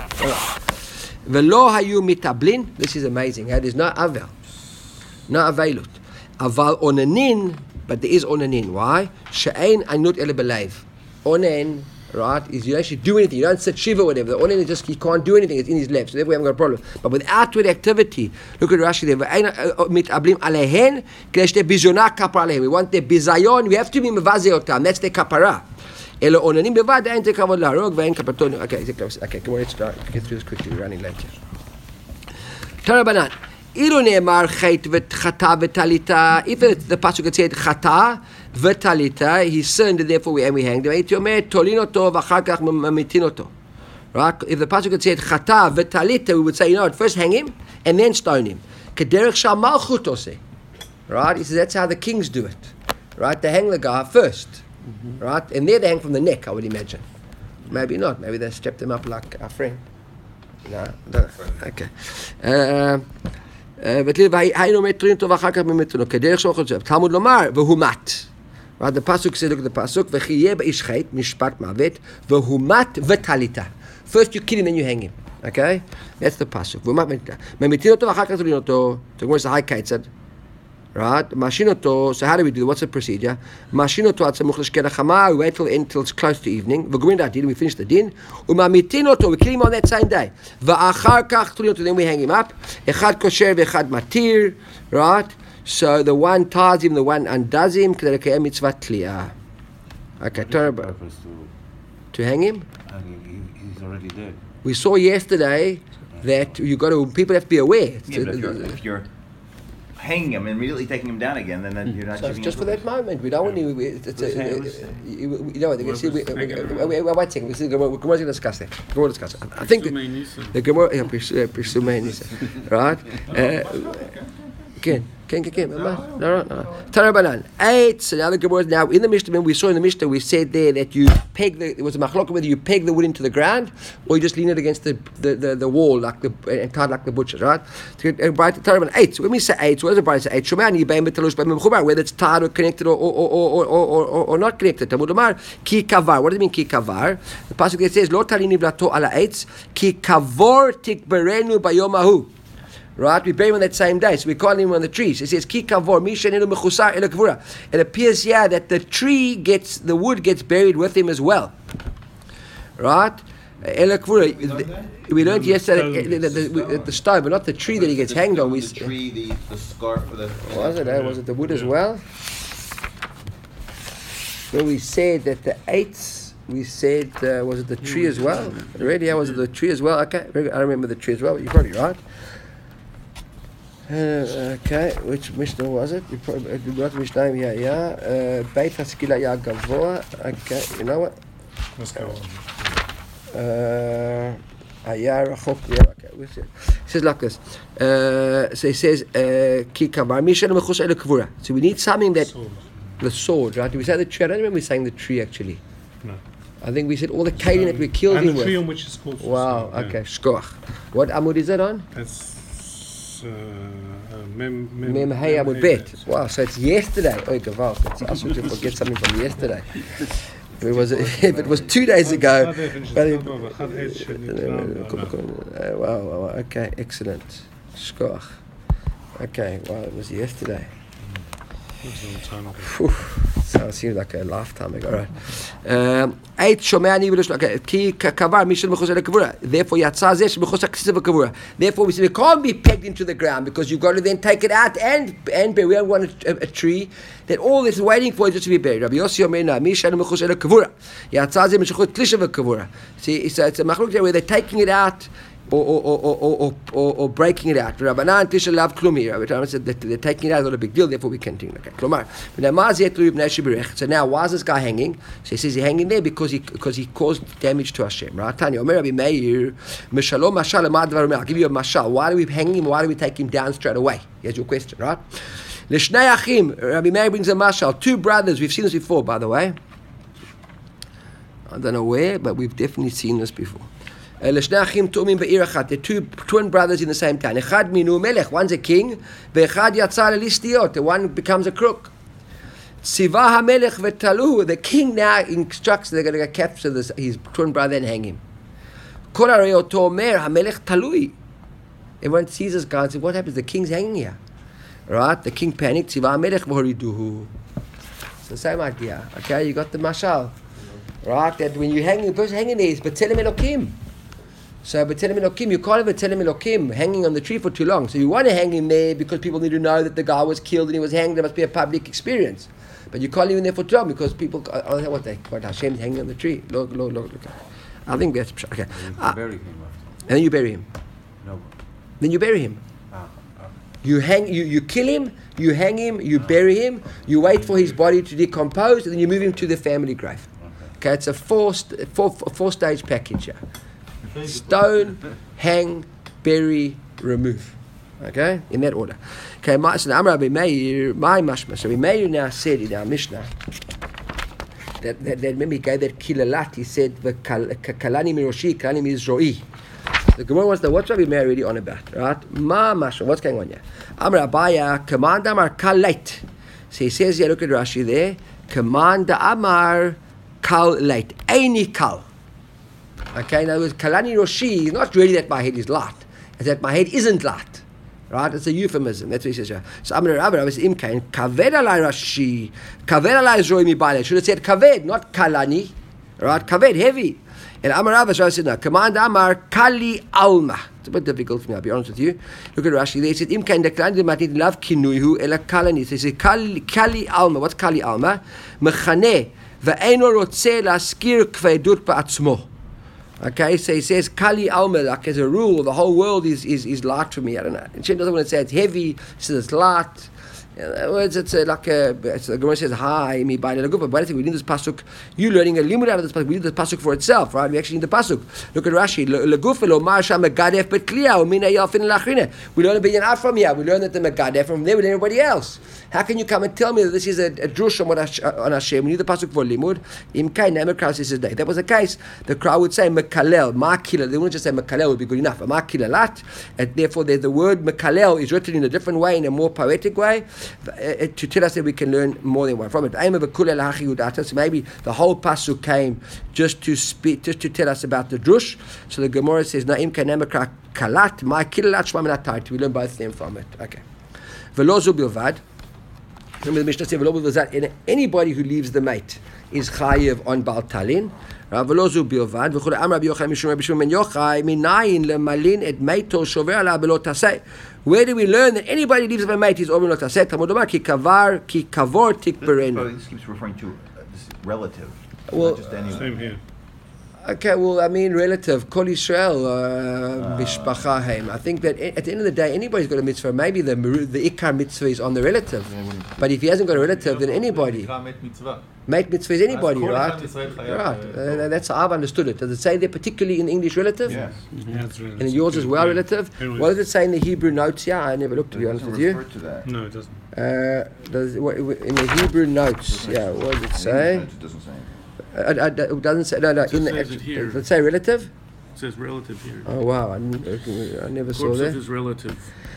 ולא היו מתאבלין. This is amazing. There's no אבל. No אבלות. אבל עוננין, but there is עוננין. Why? שאין ענות אלא בלב. Onen, right, is you actually do anything. You don't sit shiva or whatever. The onen is just, he can't do anything. It's in his left. So therefore we haven't got a problem. But with outward activity, look at Rashi there. We want their bizayon. We have to be mevaze otam. That's their kapara. Okay, okay, come on, let's start. Get through this quickly. We're running late here. Tarabanan. אילו נאמר חטא וחטא וטליתה, if the pasuk had said חטא וטליתה, he sinned and therefore we, and we hanged him, הייתי אומר, תולין אותו ואחר כך ממיתין אותו. Right? If the pasuk had said חטא וטליתה, we would say, you know what, first hang him and then stone him. כדרך שהמלכות עושה. Right? He says that's how the kings do it. Right? They hang the guy first. Mm-hmm. Right? And there they hang from the neck, I would imagine. Maybe not. Maybe they strap them up like our friend. No, no. Okay. Uh, היינו מתרים אותו ואחר כך ממתנו, כדרך שהוא חושב. תלמוד לומר, והוא מת. The pasuk says, look at the pasuk, וכי יהיה באיש חטא, משפט מוות, והוא מת וטליתה. First you kill him, then you hang him. Okay? That's the pasuk. והוא מת וטליתה. ממתין אותו ואחר כך תולין אותו. תגמור זה היי כיצד. Right? מאשין אותו, so how do we do it? What's the procedure? מאשין אותו עד סמוך לשקד החמה, we wait till until it's close to evening, וגומרים את הדין, we finish the din, וממיתין אותו, we kill him on that same day, ואחר כך תולין אותו, then we hang him up, אחד קושר ואחד מתיר, right? So the one ties him, the one undoes him, כדי לקיים מצוות תלייה. Okay, turn about. To hang him? He's already dead. We saw yesterday that you got to, people have to be aware. Yeah, but if you're, if you're hanging him and immediately taking him down again, then, then you're not. So it's giving just him for that moment. We don't want to. It's, it's, Let's uh, hang- uh, let's hang. you, you know, we, we, we, we, we, wait a second. We see, we're going to discuss that. We're going to discuss it. I think Pirsumei Nisan. the Gemara, yeah, Pirs- uh, Pirsumei Nisan, right? Uh, Again, Ken, Ken, no, no, no. Tarabanan. Eight. So now the Gemara. Now in the Mishnah, we saw in the Mishnah, we said there that you peg the. It was a machlok whether you peg the wood into the ground or you just lean it against the the, the, the wall like the and tied like the butchers, right? Tarabanan. Eight. So when we say eight, so what does the Bible say? Eight. Shomani beim betalus beim mechubar, whether it's tied or connected or or or or or, or, or not connected. Talmud Omar ki kavar. What does it mean ki kavar? The pasuk that says lo talini vlato ala eitz ki kavor tikberenu bayomahu. Right, we bury him on that same day, so we can't leave him on the trees. It says ki kavor misha nenu mechusar ela kavura. It appears here that the tree gets, the wood gets buried with him as well. Right, ela kavura. We learned yesterday the, the, the, the stone, but not the tree that he gets hanged on. We the tree, the, the scarf, or the. was it? Uh, was it the wood as well? Well, we said that the eights. We said uh, was it the tree as well? Already, yeah, was it the tree as well? Okay, I remember the tree as well. You're probably right. Uh, okay, which Mishnah was it? You probably got Mishnah here, yeah. Beit Haskila Ya Gavoa. Okay, you know what? Let's go on. Uh, Ayar Rachok. Yeah, okay. It says like this. Uh, so it says Ki Kavar Misha Mechus Ele Kavura. So we need something that Sword. the sword, right? Did we say the tree? I don't remember saying the tree actually. No. I think we said all the kalim that we killed and him the tree with. on which it's called. for Wow. sword, Okay. Shkoach. What amud is that on? That's uh, uh, mem mem. Mem Hey Amud Bet. Wow, so it's yesterday. Oh, Gaval. I should forget something from yesterday. If it was, if it was two days ago. But it, uh, wow, wow, wow, okay, excellent. Shkoach. Okay, wow, it was yesterday. Whew. So it seems like a lifetime ago, right? Eight Shomani okay, Ki Kavar Mishal Mechus Kavura. Therefore, Yatzah Zesh Mechus Aksiv Kavura. Therefore, we say it can't be pegged into the ground because you've got to then take it out and and bury. We don't want a, a, a tree that all this is waiting for is just to be buried. Rabbi Yossi Omer Mishal Mechus Kavura. Yatzah Zesh Mechus Klishav Kavura. See, so it's a machlok there where they're taking it out or or or or, or, or, or breaking it out. Rabbanan Tisha Lav Klumi. Rabbi said that they're taking it out, not a big deal, therefore we continue. Okay. Klumar. So now, why is this guy hanging? So he says he's hanging there because he because he caused damage to Hashem. Right? Tanya, Omer Rabbi Meir, Mishalom Mashal Amad Dvarim. I'll give you a mashal. Why do we hang him? Why do we take him down straight away? Here's your question, right? L'shnei achim. Rabbi Meir brings a mashal. Two brothers. We've seen this before, by the way. I don't know where, but we've definitely seen this before. The two twin brothers in the same town. One's a king, the one becomes a crook. The king now instructs they're going to capture this, his twin brother and hang him. Everyone sees this guy and says, what happens? The king's hanging here. Right? The king panicked. It's the same idea. Okay, you got the mashal. Right? That when you hang, the person hanging there is B'Tselem Elokim. So B'Tselem Elokim, you can't have B'Tselem Elokim hanging on the tree for too long. So you want to hang him there because people need to know that the guy was killed and he was hanged. There must be a public experience. But you can't leave him there for too long because people, oh, what they, what Hashem's hanging on the tree. Look, look, look, look. I think that's, okay. And you Uh, bury him and then you bury him. No. Then you bury him. Ah, ah. You hang, you, you kill him, you hang him, you bury him, you wait for his body to decompose, and then you move him to the family grave. Okay, it's a four, st- four, four stage package here. Stone, hang, bury, remove. Okay, in that order. Okay, my, so Amar Rabbi Meir, my mashma. So Rabbi Meir now said in our Mishnah that, that, that remember he gave that kilalat, he said, kalani miroshi, kalani mizroi. The Gemara wants to know what's Rabbi Meir really on about, right? Ma mashma, what's going on here? Amar Abaya, command Amar kalait. So he says here, look at Rashi there, command Amar kal late, any kal. Okay, in other words, kalani roshi is not really that my head is light, it's that my head isn't light. Right? It's a euphemism. That's what he says here. So Amar Rabbi Rabbi says, Imkain, kaved alai rashi, kaved alai zroi mi baile. Should have said kaved, not kalani. Right? Kaved, heavy. And Amar Rabbi said, no, command Amar kali alma. It's a bit difficult for me, I'll be honest with you. Look at Rashi there. He said, Imkain, the kalani matit love kinuihu ela kalani. So he said, kali, kali alma. What's kali alma? Mechane, ve'eno rotze laskir kvedut ba'atzmo. Okay, so he says, Kali Alma, like as a rule, the whole world is, is, is light for me. I don't know. And Shem doesn't want to say it's heavy, he says it's light. In other words, it's a, like a, it's, the Gemara says, hi, mi by the Lagufa. But I think we need this pasuk. You learning a limud out of this pasuk. We need this pasuk for itself, right? We actually need the pasuk. Look at Rashi. Lagufa lo marsha megadef betliya umina yalfin lachrina. We learn a billion out from here. We learn that the megadef from there with everybody else. How can you come and tell me that this is a, a drush on Hashem? We need the pasuk for limud. Imkai never crowd says day. If that was the case, the crowd would say mekalel, makila. They wouldn't just say mekalel would be good enough. Makilalat, and therefore the, the word mekalel is written in a different way, in a more poetic way, uh, to tell us that we can learn more than one from it. Aim of a kulel hachiyudata. So maybe the whole pasuk came just to speak, just to tell us about the drush. So the Gemara says, no, imkai never crowd kalat, makilalat shmaminatait. We learn both of them from it. Okay. Velozu bilvad. Remember the Mishnah said, anybody who leaves the mate is chayiv on Baal Talin. Velozu bilvad. V'chol Amar Rabbi Yochai Mishum Rabbi Shimon ben Yochai minayin lemalin et meito shover ala belo taseh. Where do we learn that anybody who leaves a mate is omer lo taseh? Talmud Omar ki kavar ki kavor tikberenu. This keeps referring to uh, this relative, Well, not just anyone. Same here. Okay, well, I mean, relative, Kol Yisrael, uh, Mishpacha Haim. I think that at the end of the day, anybody's got a mitzvah. Maybe the the Ikar mitzvah is on the relative. But if he hasn't got a relative, then anybody. Mate mitzvah is anybody, right? Right. Uh, that's how I've understood it. Does it say there particularly in English relative? Yes. Yeah, it's relative. And in yours as well, Yeah. relative? Anyway. What does it say in the Hebrew notes? Yeah, I never looked, to be It honest doesn't with you. refer to that. No, it doesn't. Uh, does, what, in the Hebrew notes, yeah, what does it say? It doesn't say. Uh, uh, it doesn't say, no, no, It in the, says it here. does it say relative? It says relative here. Oh, wow, I, n- I never saw Corpse that. of his relative.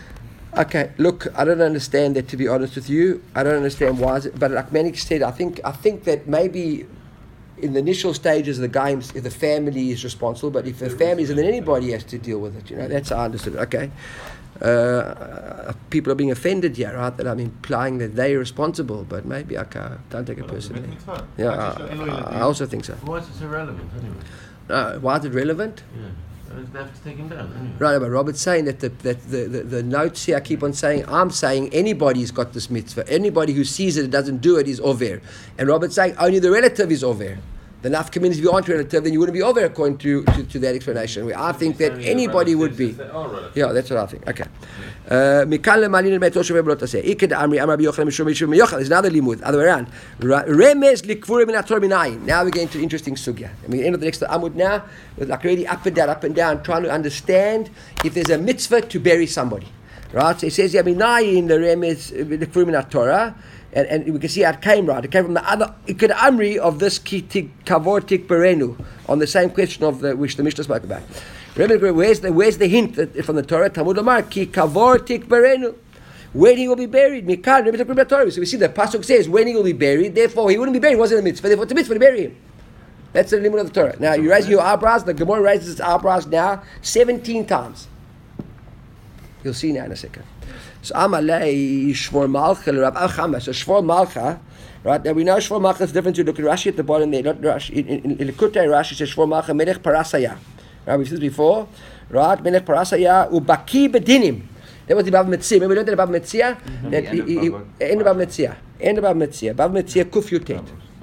Okay, look, I don't understand that, to be honest with you. I don't understand why, is it, but like Manik said, I think I think that maybe in the initial stages, the guy, if the family is responsible, but if the family isn't, then anybody has to deal with it. You know, that's how I understood it. Okay, uh, people are being offended here, right? That I'm implying that they're responsible, but maybe I can't, don't take it personally. Yeah, I, I also think so. Why is it irrelevant anyway? Uh, why is it relevant? Yeah. They have to take him down anyway. Right, but Robert's saying that the that the, the, the notes here, I keep on saying, I'm saying anybody's got this mitzvah. Anybody who sees it and doesn't do it is over. And Robert's saying only the relative is over. The nafka means if you aren't relative, then you wouldn't be over according to, to, to that explanation. I think that anybody would be. Yeah, that's what I think. Okay. Mikal lemalin beto shuvei b'lo taseh. Iked amri amar b'yochel mishum mishum miyochel. There's another limud. Other way around. Remez likvurim min haTorah minayin. Now we're getting to interesting sugya. And we end of the next amud now. With like really up and down, up and down, trying to understand if there's a mitzvah to bury somebody. Right? So it says minayin the remez likvurim min haTorah. And, and we can see how it came, right? It came from the other Ikad Amri of this Kitik Kavortik Berenu on the same question of the which the Mishnah spoke about. Remember, where's the where's the hint that, from the Torah? Talmud Amar Ki Kavortik Berenu, when he will be buried. Mikan Remember the Torah. So we see the pasuk says when he will be buried. Therefore, he wouldn't be buried. It wasn't a mitzvah. Therefore, it's a mitzvah to bury him. That's the limit of the Torah. Now you raise your eyebrows. The Gemara raises its eyebrows now seventeen times. You'll see now in a second. So Amalei Shvor Malcha Rav Achama. So Shvor Malcha, right? Now we know Shvor Malcha is different to look at Rashi at the bottom there. Not Rashi. In, in, in Likutei Rashi says Shvor Malcha Melech Parasaya. Right? We've seen this before, right? Melech Parasaya Ubaki Bedinim. That was the Bava Metzia. Remember we learned that Bava Metzia? That end of Bava Metzia. End of Bava Metzia. Bava Metzia Kuf Yutet.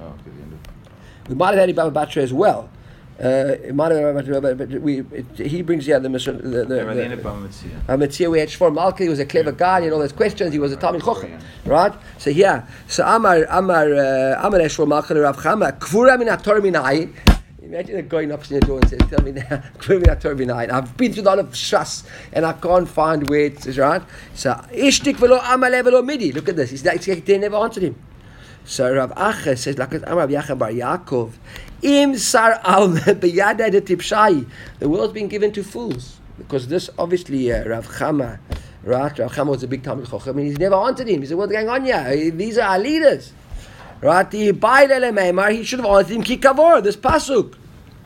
We might have had Bava Batra as well. Uh, it might have, but, but we, it, he brings the other mission. The, the, the, the, the Metzia, we had Shvor Malka. He was a clever guy. He had all those questions. He was a Talmid Chochem, right? So yeah. So Amar Amar Amar Shvor Malka Rav Chama Kvura min haTorah minayin. Imagine a guy knocks on your door and says, "Tell me now, Kvura min haTorah minayin." I've been through a lot of shas and I can't find where it's right. So Ishtik velo Amalei velo Midi. Look at this. He's like they never answered him. So Rav Acha says, like Amar Yacha Bar Yaakov. Im sar al beyada de tipshai. The world's been given to fools because this obviously uh, Rav Chama, right? Rav Chama was a big Talmid Chochem. I mean, he's never answered him. He said, "What's going on here? These are our leaders, right?" The Bailele Meimar, he should have answered him. Kikavor, this pasuk,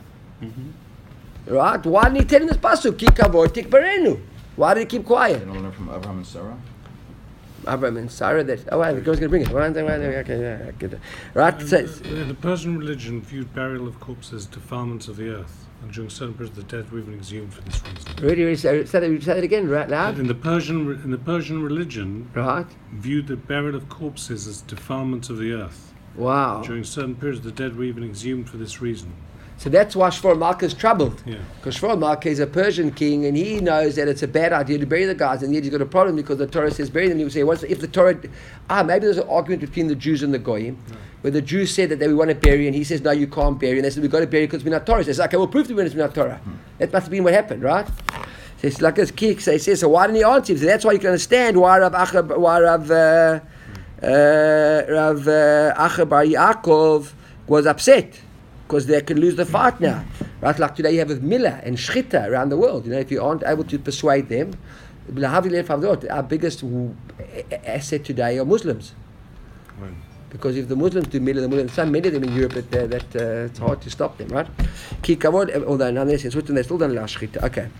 mm-hmm. right? Why didn't he tell him this pasuk? Kikavor tikbarenu. Why did he keep quiet? You don't learn from Abraham and Sarah. Abraham and Sarah. That oh, wait, the girl's going to bring it. Okay, yeah, good. Right. Um, So, the, the Persian religion viewed burial of corpses as defilements of the earth, and during certain periods the dead were even exhumed for this reason. really, really, say, say, that, say that again, right loud. In the Persian in the Persian religion, Right. viewed the burial of corpses as defilements of the earth. Wow. During certain periods, the dead were even exhumed for this reason. So that's why Shvor Malka is troubled. Yeah. Because Shvor Malka is a Persian king and he knows that it's a bad idea to bury the guys, and yet he's got a problem because the Torah says bury them. He would say, what's, if the Torah, ah, maybe there's an argument between the Jews and the Goyim, yeah. where the Jews said that they want to bury and he says, no, you can't bury. And they said, we've got to bury because we're not Torah. He says, okay, we'll prove to you when it's not Torah. Hmm. That must have been what happened, right? So it's like this kick. So he says, so why didn't he answer him? So that's why you can understand why Rav Acha, why Rav, uh, uh, Rav uh, Acha Bar Yaakov was upset. Because they can lose the fight now. Right, like today you have with Miller and Shchita around the world. You know, if you aren't able to persuade them, our biggest asset today are Muslims. Right. Because if the Muslims do Miller, the Muslims, so many of them in Europe that, uh, that uh, it's hard to stop them, right? Although none in Switzerland they still don't allow Shchita. Okay.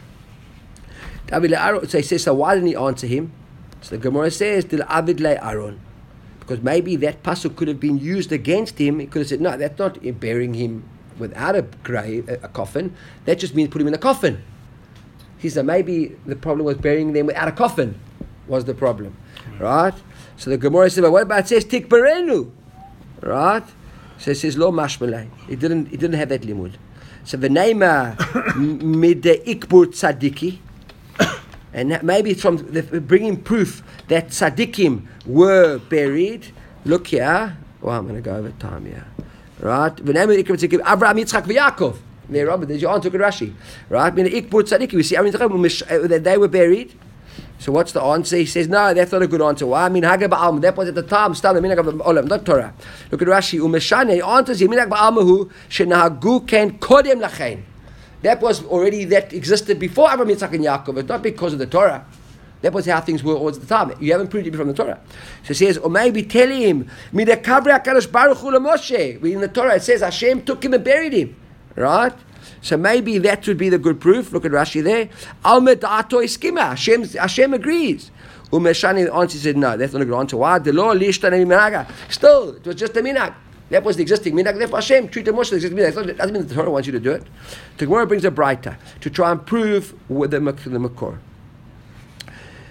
So he says, so why didn't he answer him? So the Gemara says, Dil Avid Le Aaron. Because maybe that pasuk could have been used against him. He could have said, no, that's not burying him without a grave, a, a coffin. That just means put him in a coffin. He said, maybe the problem was burying them without a coffin was the problem. Mm-hmm. Right? So the Gemara said, but what about it says tikbarenu? Right? So it says, lo mashmalay. It didn't, it didn't have that limud. So the name mid ikbur tzadiki. And maybe it's from the, bringing proof that tzaddikim were buried. Look here. Well, I'm going to go over time here. Right? Avraham, Yitzchak, v'Yaakov. There, Robert, there's your answer to Rashi. Right? We see that they were buried. So what's the answer? He says, no, that's not a good answer. Why? I mean, Hagar ba'alma. That was at the time, Stam, the minhag of Olam, not Torah. Look at Rashi. Umeshane, he answers, minhag ba'almahu, shenahagu ken kodem lachein. That was already, that existed before Avraham, Yitzchak, and Yaakov. It's not because of the Torah. That was how things were all the time. You haven't proved it from the Torah. So it says, or maybe tell him, Midakavre HaKadosh Baruch Hu Moshe. In the Torah it says, Hashem took him and buried him. Right? So maybe that would be the good proof. Look at Rashi there. Almed Ato Iskima. Hashem, Hashem agrees. Umeshani, the answer said, no, that's not a good answer. Why? The law lishtane minaga. Still, it was just a minhag. That was the existing minhag. Therefore, Hashem treated Moshe the existing minhag. It doesn't mean that the Torah wants you to do it. The Gemara brings a braita to try and prove with the, the Makor.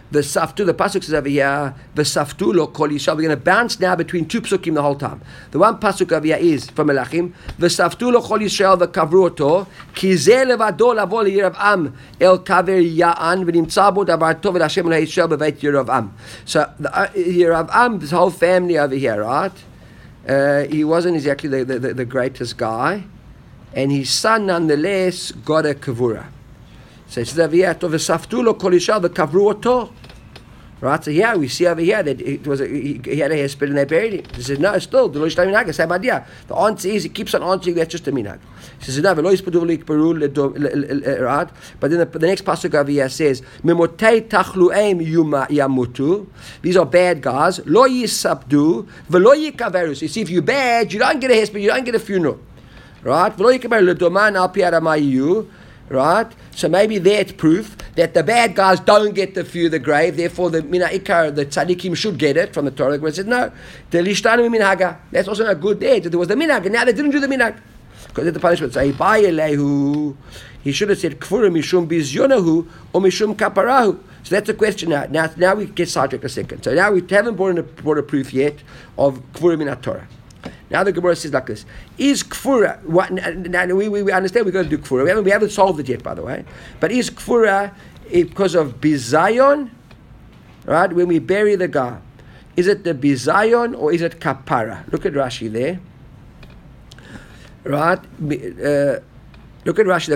The saftu, the pasuk says over here, the saftu lo kol yishal. We're going to bounce now between two psukim the whole time. The one pasuk over here is from Melachim, the saftu lo kol yishal v'kavru oto, ki zeh levado lavo lYeravam el kaver ya'an v'nimtza bo davar tov el Hashem el Yisrael b'veit Yeravam. So the uh, Yeravam, this whole family over here, right? Uh, he wasn't exactly the, the, the, the greatest guy, and his son nonetheless got a kavura. So it says over here, "Tov v'saftu lo kol yishal v'kavru oto." Right, so here we see over here that it was a, he, he had a hesped and they buried him. He says, no, still, the Loish minhag, same idea. The answer is, he keeps on answering, that's just a minhag. He says, no, right, but then the, the next pasuk over here says, Memotei tachlueim yamutu. These are bad guys. Lo yisabdu, v'lo yikaverus. You see, if you're bad, you don't get a hesped, you don't get a funeral. Right? V'lo yikaverus, l'doman al pi adamayu. Right? So maybe that's proof that the bad guys don't get the few the grave, therefore the mina ikar, the tzaddikim should get it from the Torah, where it says, no, the lishtanu minhaga. That's also not good there. There was the minhag, and now they didn't do the minhag. Because of the punishment. So he should have said, Kfura mishum bizyonahu or mishum kaparahu. So that's the question now. Now, now we get sidetracked a second. So now we haven't brought a, brought a proof yet of Kfura min Torah. Now the Gemara says like this: is kfura? What? Now we, we, we understand we're going to do kfura. We haven't we haven't solved it yet, by the way. But is kfura because of bizayon? Right? When we bury the guy, is it the bizayon or is it kapara? Look at Rashi there. Right? Uh, look at Rashi.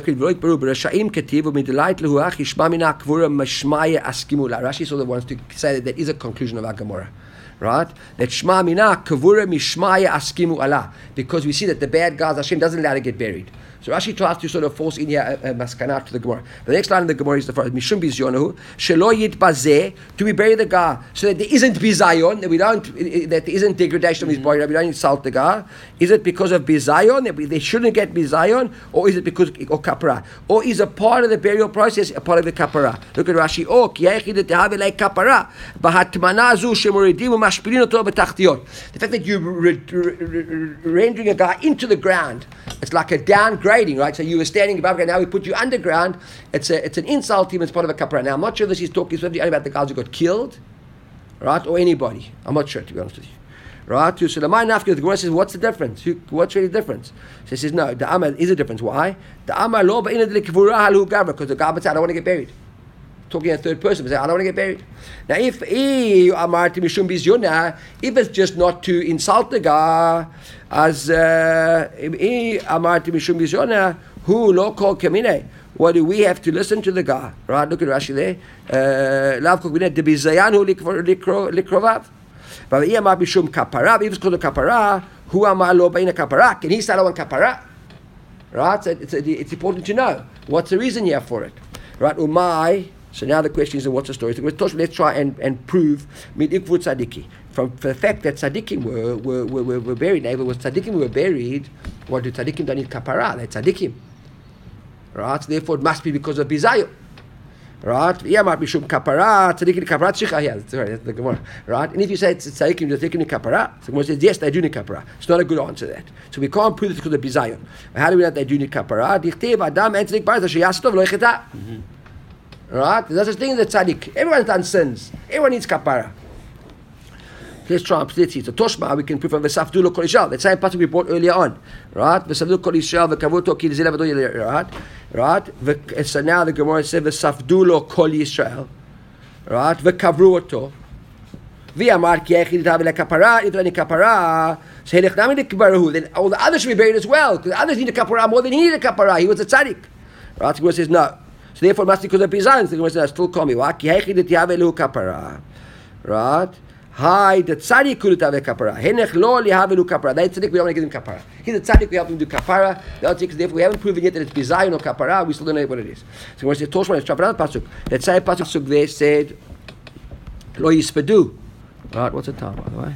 Rashi sort of wants to say that that is a conclusion of our Gemara. Right? That Shma Mina Kavura Mishmaya Askimu Allah. Because we see that the bad guys, Hashem doesn't allow to get buried. So Rashi tries to sort of force in here a, a maskanah to the Gemara. The next line of the Gemara is the first, Mishum Bizyonahu, Shelo Yitbazeh, to we bury the guy, so that there isn't bizayon, that we don't, that there isn't degradation of his body, that we don't insult the guy. Is it because of bizayon, that we, they shouldn't get bizayon, or is it because, or kapara? Or is a part of the burial process a part of the kapara? Look at Rashi, oh, ki yechid tehave like kapara, b'hatmana zu shemoridim u'mashpirin oto b'tachtiot. The fact that you're re- re- re- rendering a guy into the ground, it's like a downgrade. Right, so you were standing above ground, now we put you underground. It's a, it's an insult to him as part of a kapara. Now I'm not sure this is talking only about the guys who got killed, right, or anybody. I'm not sure, to be honest with you. Right? So the mind after the Gemara says, what's the difference? What's really the difference? So he says, no, the Amar is a difference. Why? The Amar lo ba'ina d'likvura halu gavra, because the guy said, I don't want to get buried. Talking in a third person, say, I don't want to get buried. Now, if if it's just not to insult the guy, as who lo call kamine, what do we have to listen to the guy? Right? Look at Rashi there. Lav kol kamine debizayanu likrovav. But if it's called a kapara, who amar lo ba'ina kapara? Can he say I want kapara? Right? So it's, it's important to know what's the reason here for it. Right? Umay. So now the question is, what's the story? So let's try and, and prove midikvut tzadiki. From the fact that tzadikim were were, were, were buried, now if it was tzadikim were buried, what do tzadikim don't need kapara? They're tzadikim. Right? So therefore it must be because of bizayon. Right? Yeah, might be shum kapara, tzadikim kapara tzricha. Yeah, that's right, that's the Gemara. Right? And if you say it's tzadikim, they're taking kapara, the Gemara says, yes, they do need kapara. It's not a good answer to that. So we can't prove it because of bizayon. How do we know that they do need kapara? Dichtiv adam en tzadik barat sheyasitov lo yecheta. Right? There's such thing as a tzaddik. Everyone's done sins. Everyone needs kapara. Let's try and let's see. So Toshma, we can prove from V'safdu lo kol Yisrael. That same passage we brought earlier on. Right? V'safdu kol Yisrael v'kavuto ki l'zeh levado yileh. Right? Right? So now the Gemara says V'safdu lo kol Yisrael. Right? V'kavru oto. V'amar ki yechid t'ave lekapara. If there any kapara, so helech nami lekaparahu. Then all the others should be buried as well. Because the others need a kapara more than he needed a kapara. He was a tzaddik. Right? The Gemara says no. So therefore, it must be because of bizayon. The Gemara says, still call me. Why? Ki yechid t'ave lu kapara. Right? Hi, the tzaddik could have a kapara. Henech lo lihavelu kapara. That tzaddik, we don't want to give him kapara. He's a tzaddik, we help him do kapara. The other tzaddik, therefore, we haven't proven yet that it's bizayon or kapara. We still don't know what it is. So when it says Toshma, let's try another pasuk. That same pasuk there said, lo yispedu. Right, what's the time, by the way?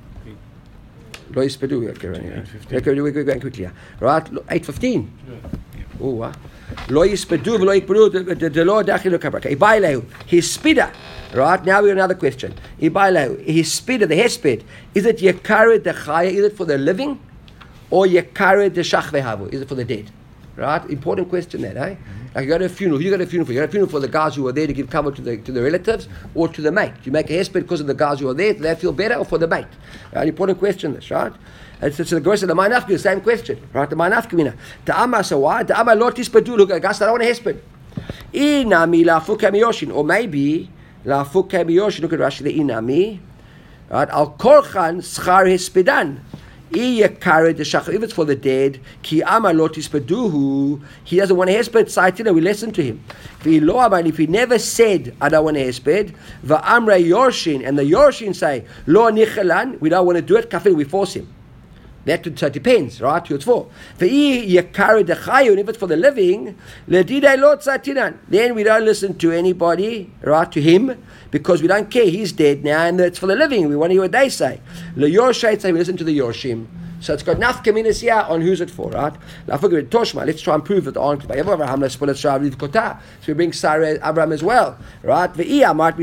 Lo yispedu. Okay, right here. Okay, we're going quickly here. Right, eight fifteen. Oh, wow. Lo yispedu v'lo yikpedu the Lord dachil kapara. Ibaileu, his spida. Right, now we have another question. Ibaileu, his spida, the hesped, is it yekared the chaya, is it for the living? Or yekared the shachvehavu, is it for the dead? Right? Important question that, eh? Like you go to a funeral, you go to a funeral for you go to a funeral for the guys who are there to give cover to the to the relatives or to the mate. You make a hesped because of the guys who are there, do they feel better, or for the mate? An important question this, right? And so, so the Gemara said the Ma'anafka, the same question, right? The Ma'anafka, Ta'ama, so why? Ta'ama lo tispadu, look at guys, I don't want a hesped. Inami la fuka miyoshin, or maybe la fuka miyoshin, look at Rashi, the inami, right? Al korchan schar hespedan. If it's for the dead, ki amar lo tispeduhu, he doesn't want a hesped, saitina, we listen to him. If he never said, I don't want a hesped, va'amra yorshin, and the yorshin say, lo nichelan, we don't want to do it, kafir, we force him. That so it depends, right? Who it's for. And if it's for the living, then we don't listen to anybody, right? To him, because we don't care. He's dead now, and it's for the living. We want to hear what they say. The Yorshite say we listen to the Yorshim. So it's got enough communities here on who's it for, right? Now, forget Toshma. Let's try and prove it on Abraham. So we bring Sarah Abraham as well, right? And even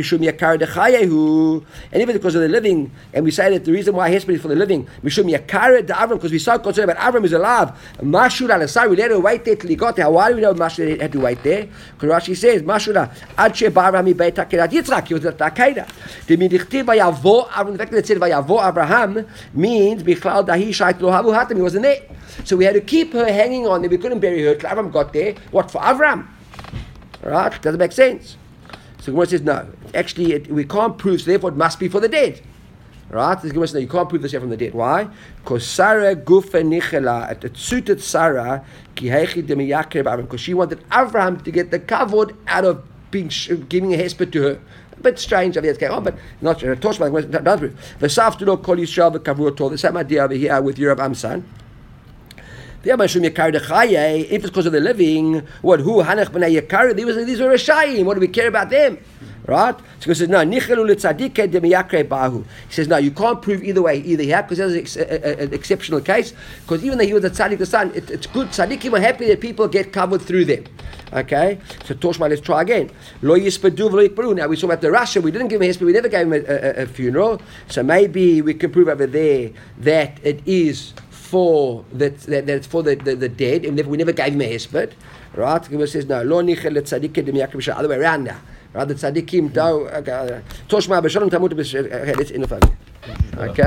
because of the living, and we say that the reason why Hesped is for the living, Mishum Yakara de Abraham, because we're so concerned about Abraham is alive. Mashura al we let her wait there till he got there. Why do we know Mashura had to wait there? Because Rashi says Mashura Ad She Abraham Beit Takedat Yitzchak. He was at Takeda. The Midichtiv Vayavo Abraham. The fact that it said Vayavo Abraham means Bichlal Dahi. He wasn't there. So we had to keep her hanging on there. We couldn't bury her till Avram got there. What for Avram? Right? Doesn't make sense. So Gemara says, no. Actually, it, we can't prove, so therefore it must be for the dead. Right? The Gemara says, no, you can't prove this here from the dead. Why? Because Sarah gufa nichela, it suited Sarah, because she wanted Avram to get the kavod out of being, giving a hesped to her. A bit strange of what's going on, but not sure. The same idea over here with Yerub Amsan. If it's because of the living, what who Hanach b'nei Yakar? These were these were Rishayim. What do we care about them, right? So he says no. He says no. You can't prove either way. Either here because there's an exceptional case. Because even though he was a tzaddik, the son, it, it's good. Tzaddikim are happy that people get covered through them. Okay, so Toshma, let's try again. Lo yispedu v'lo yikperu. Now we saw about the Rasha. We didn't give him a hesped. We never gave him a, a, a funeral. So maybe we can prove over there that it is for that, that, that it's for the, the, the dead, and we never gave him a hesped, right? The Gemara says no. Lo nichel letzadikim demiyakrim. Other way around now, right? The tzadikim do. Toshma b'shalom tamut b'shalom. Okay, let's end off over here. Okay.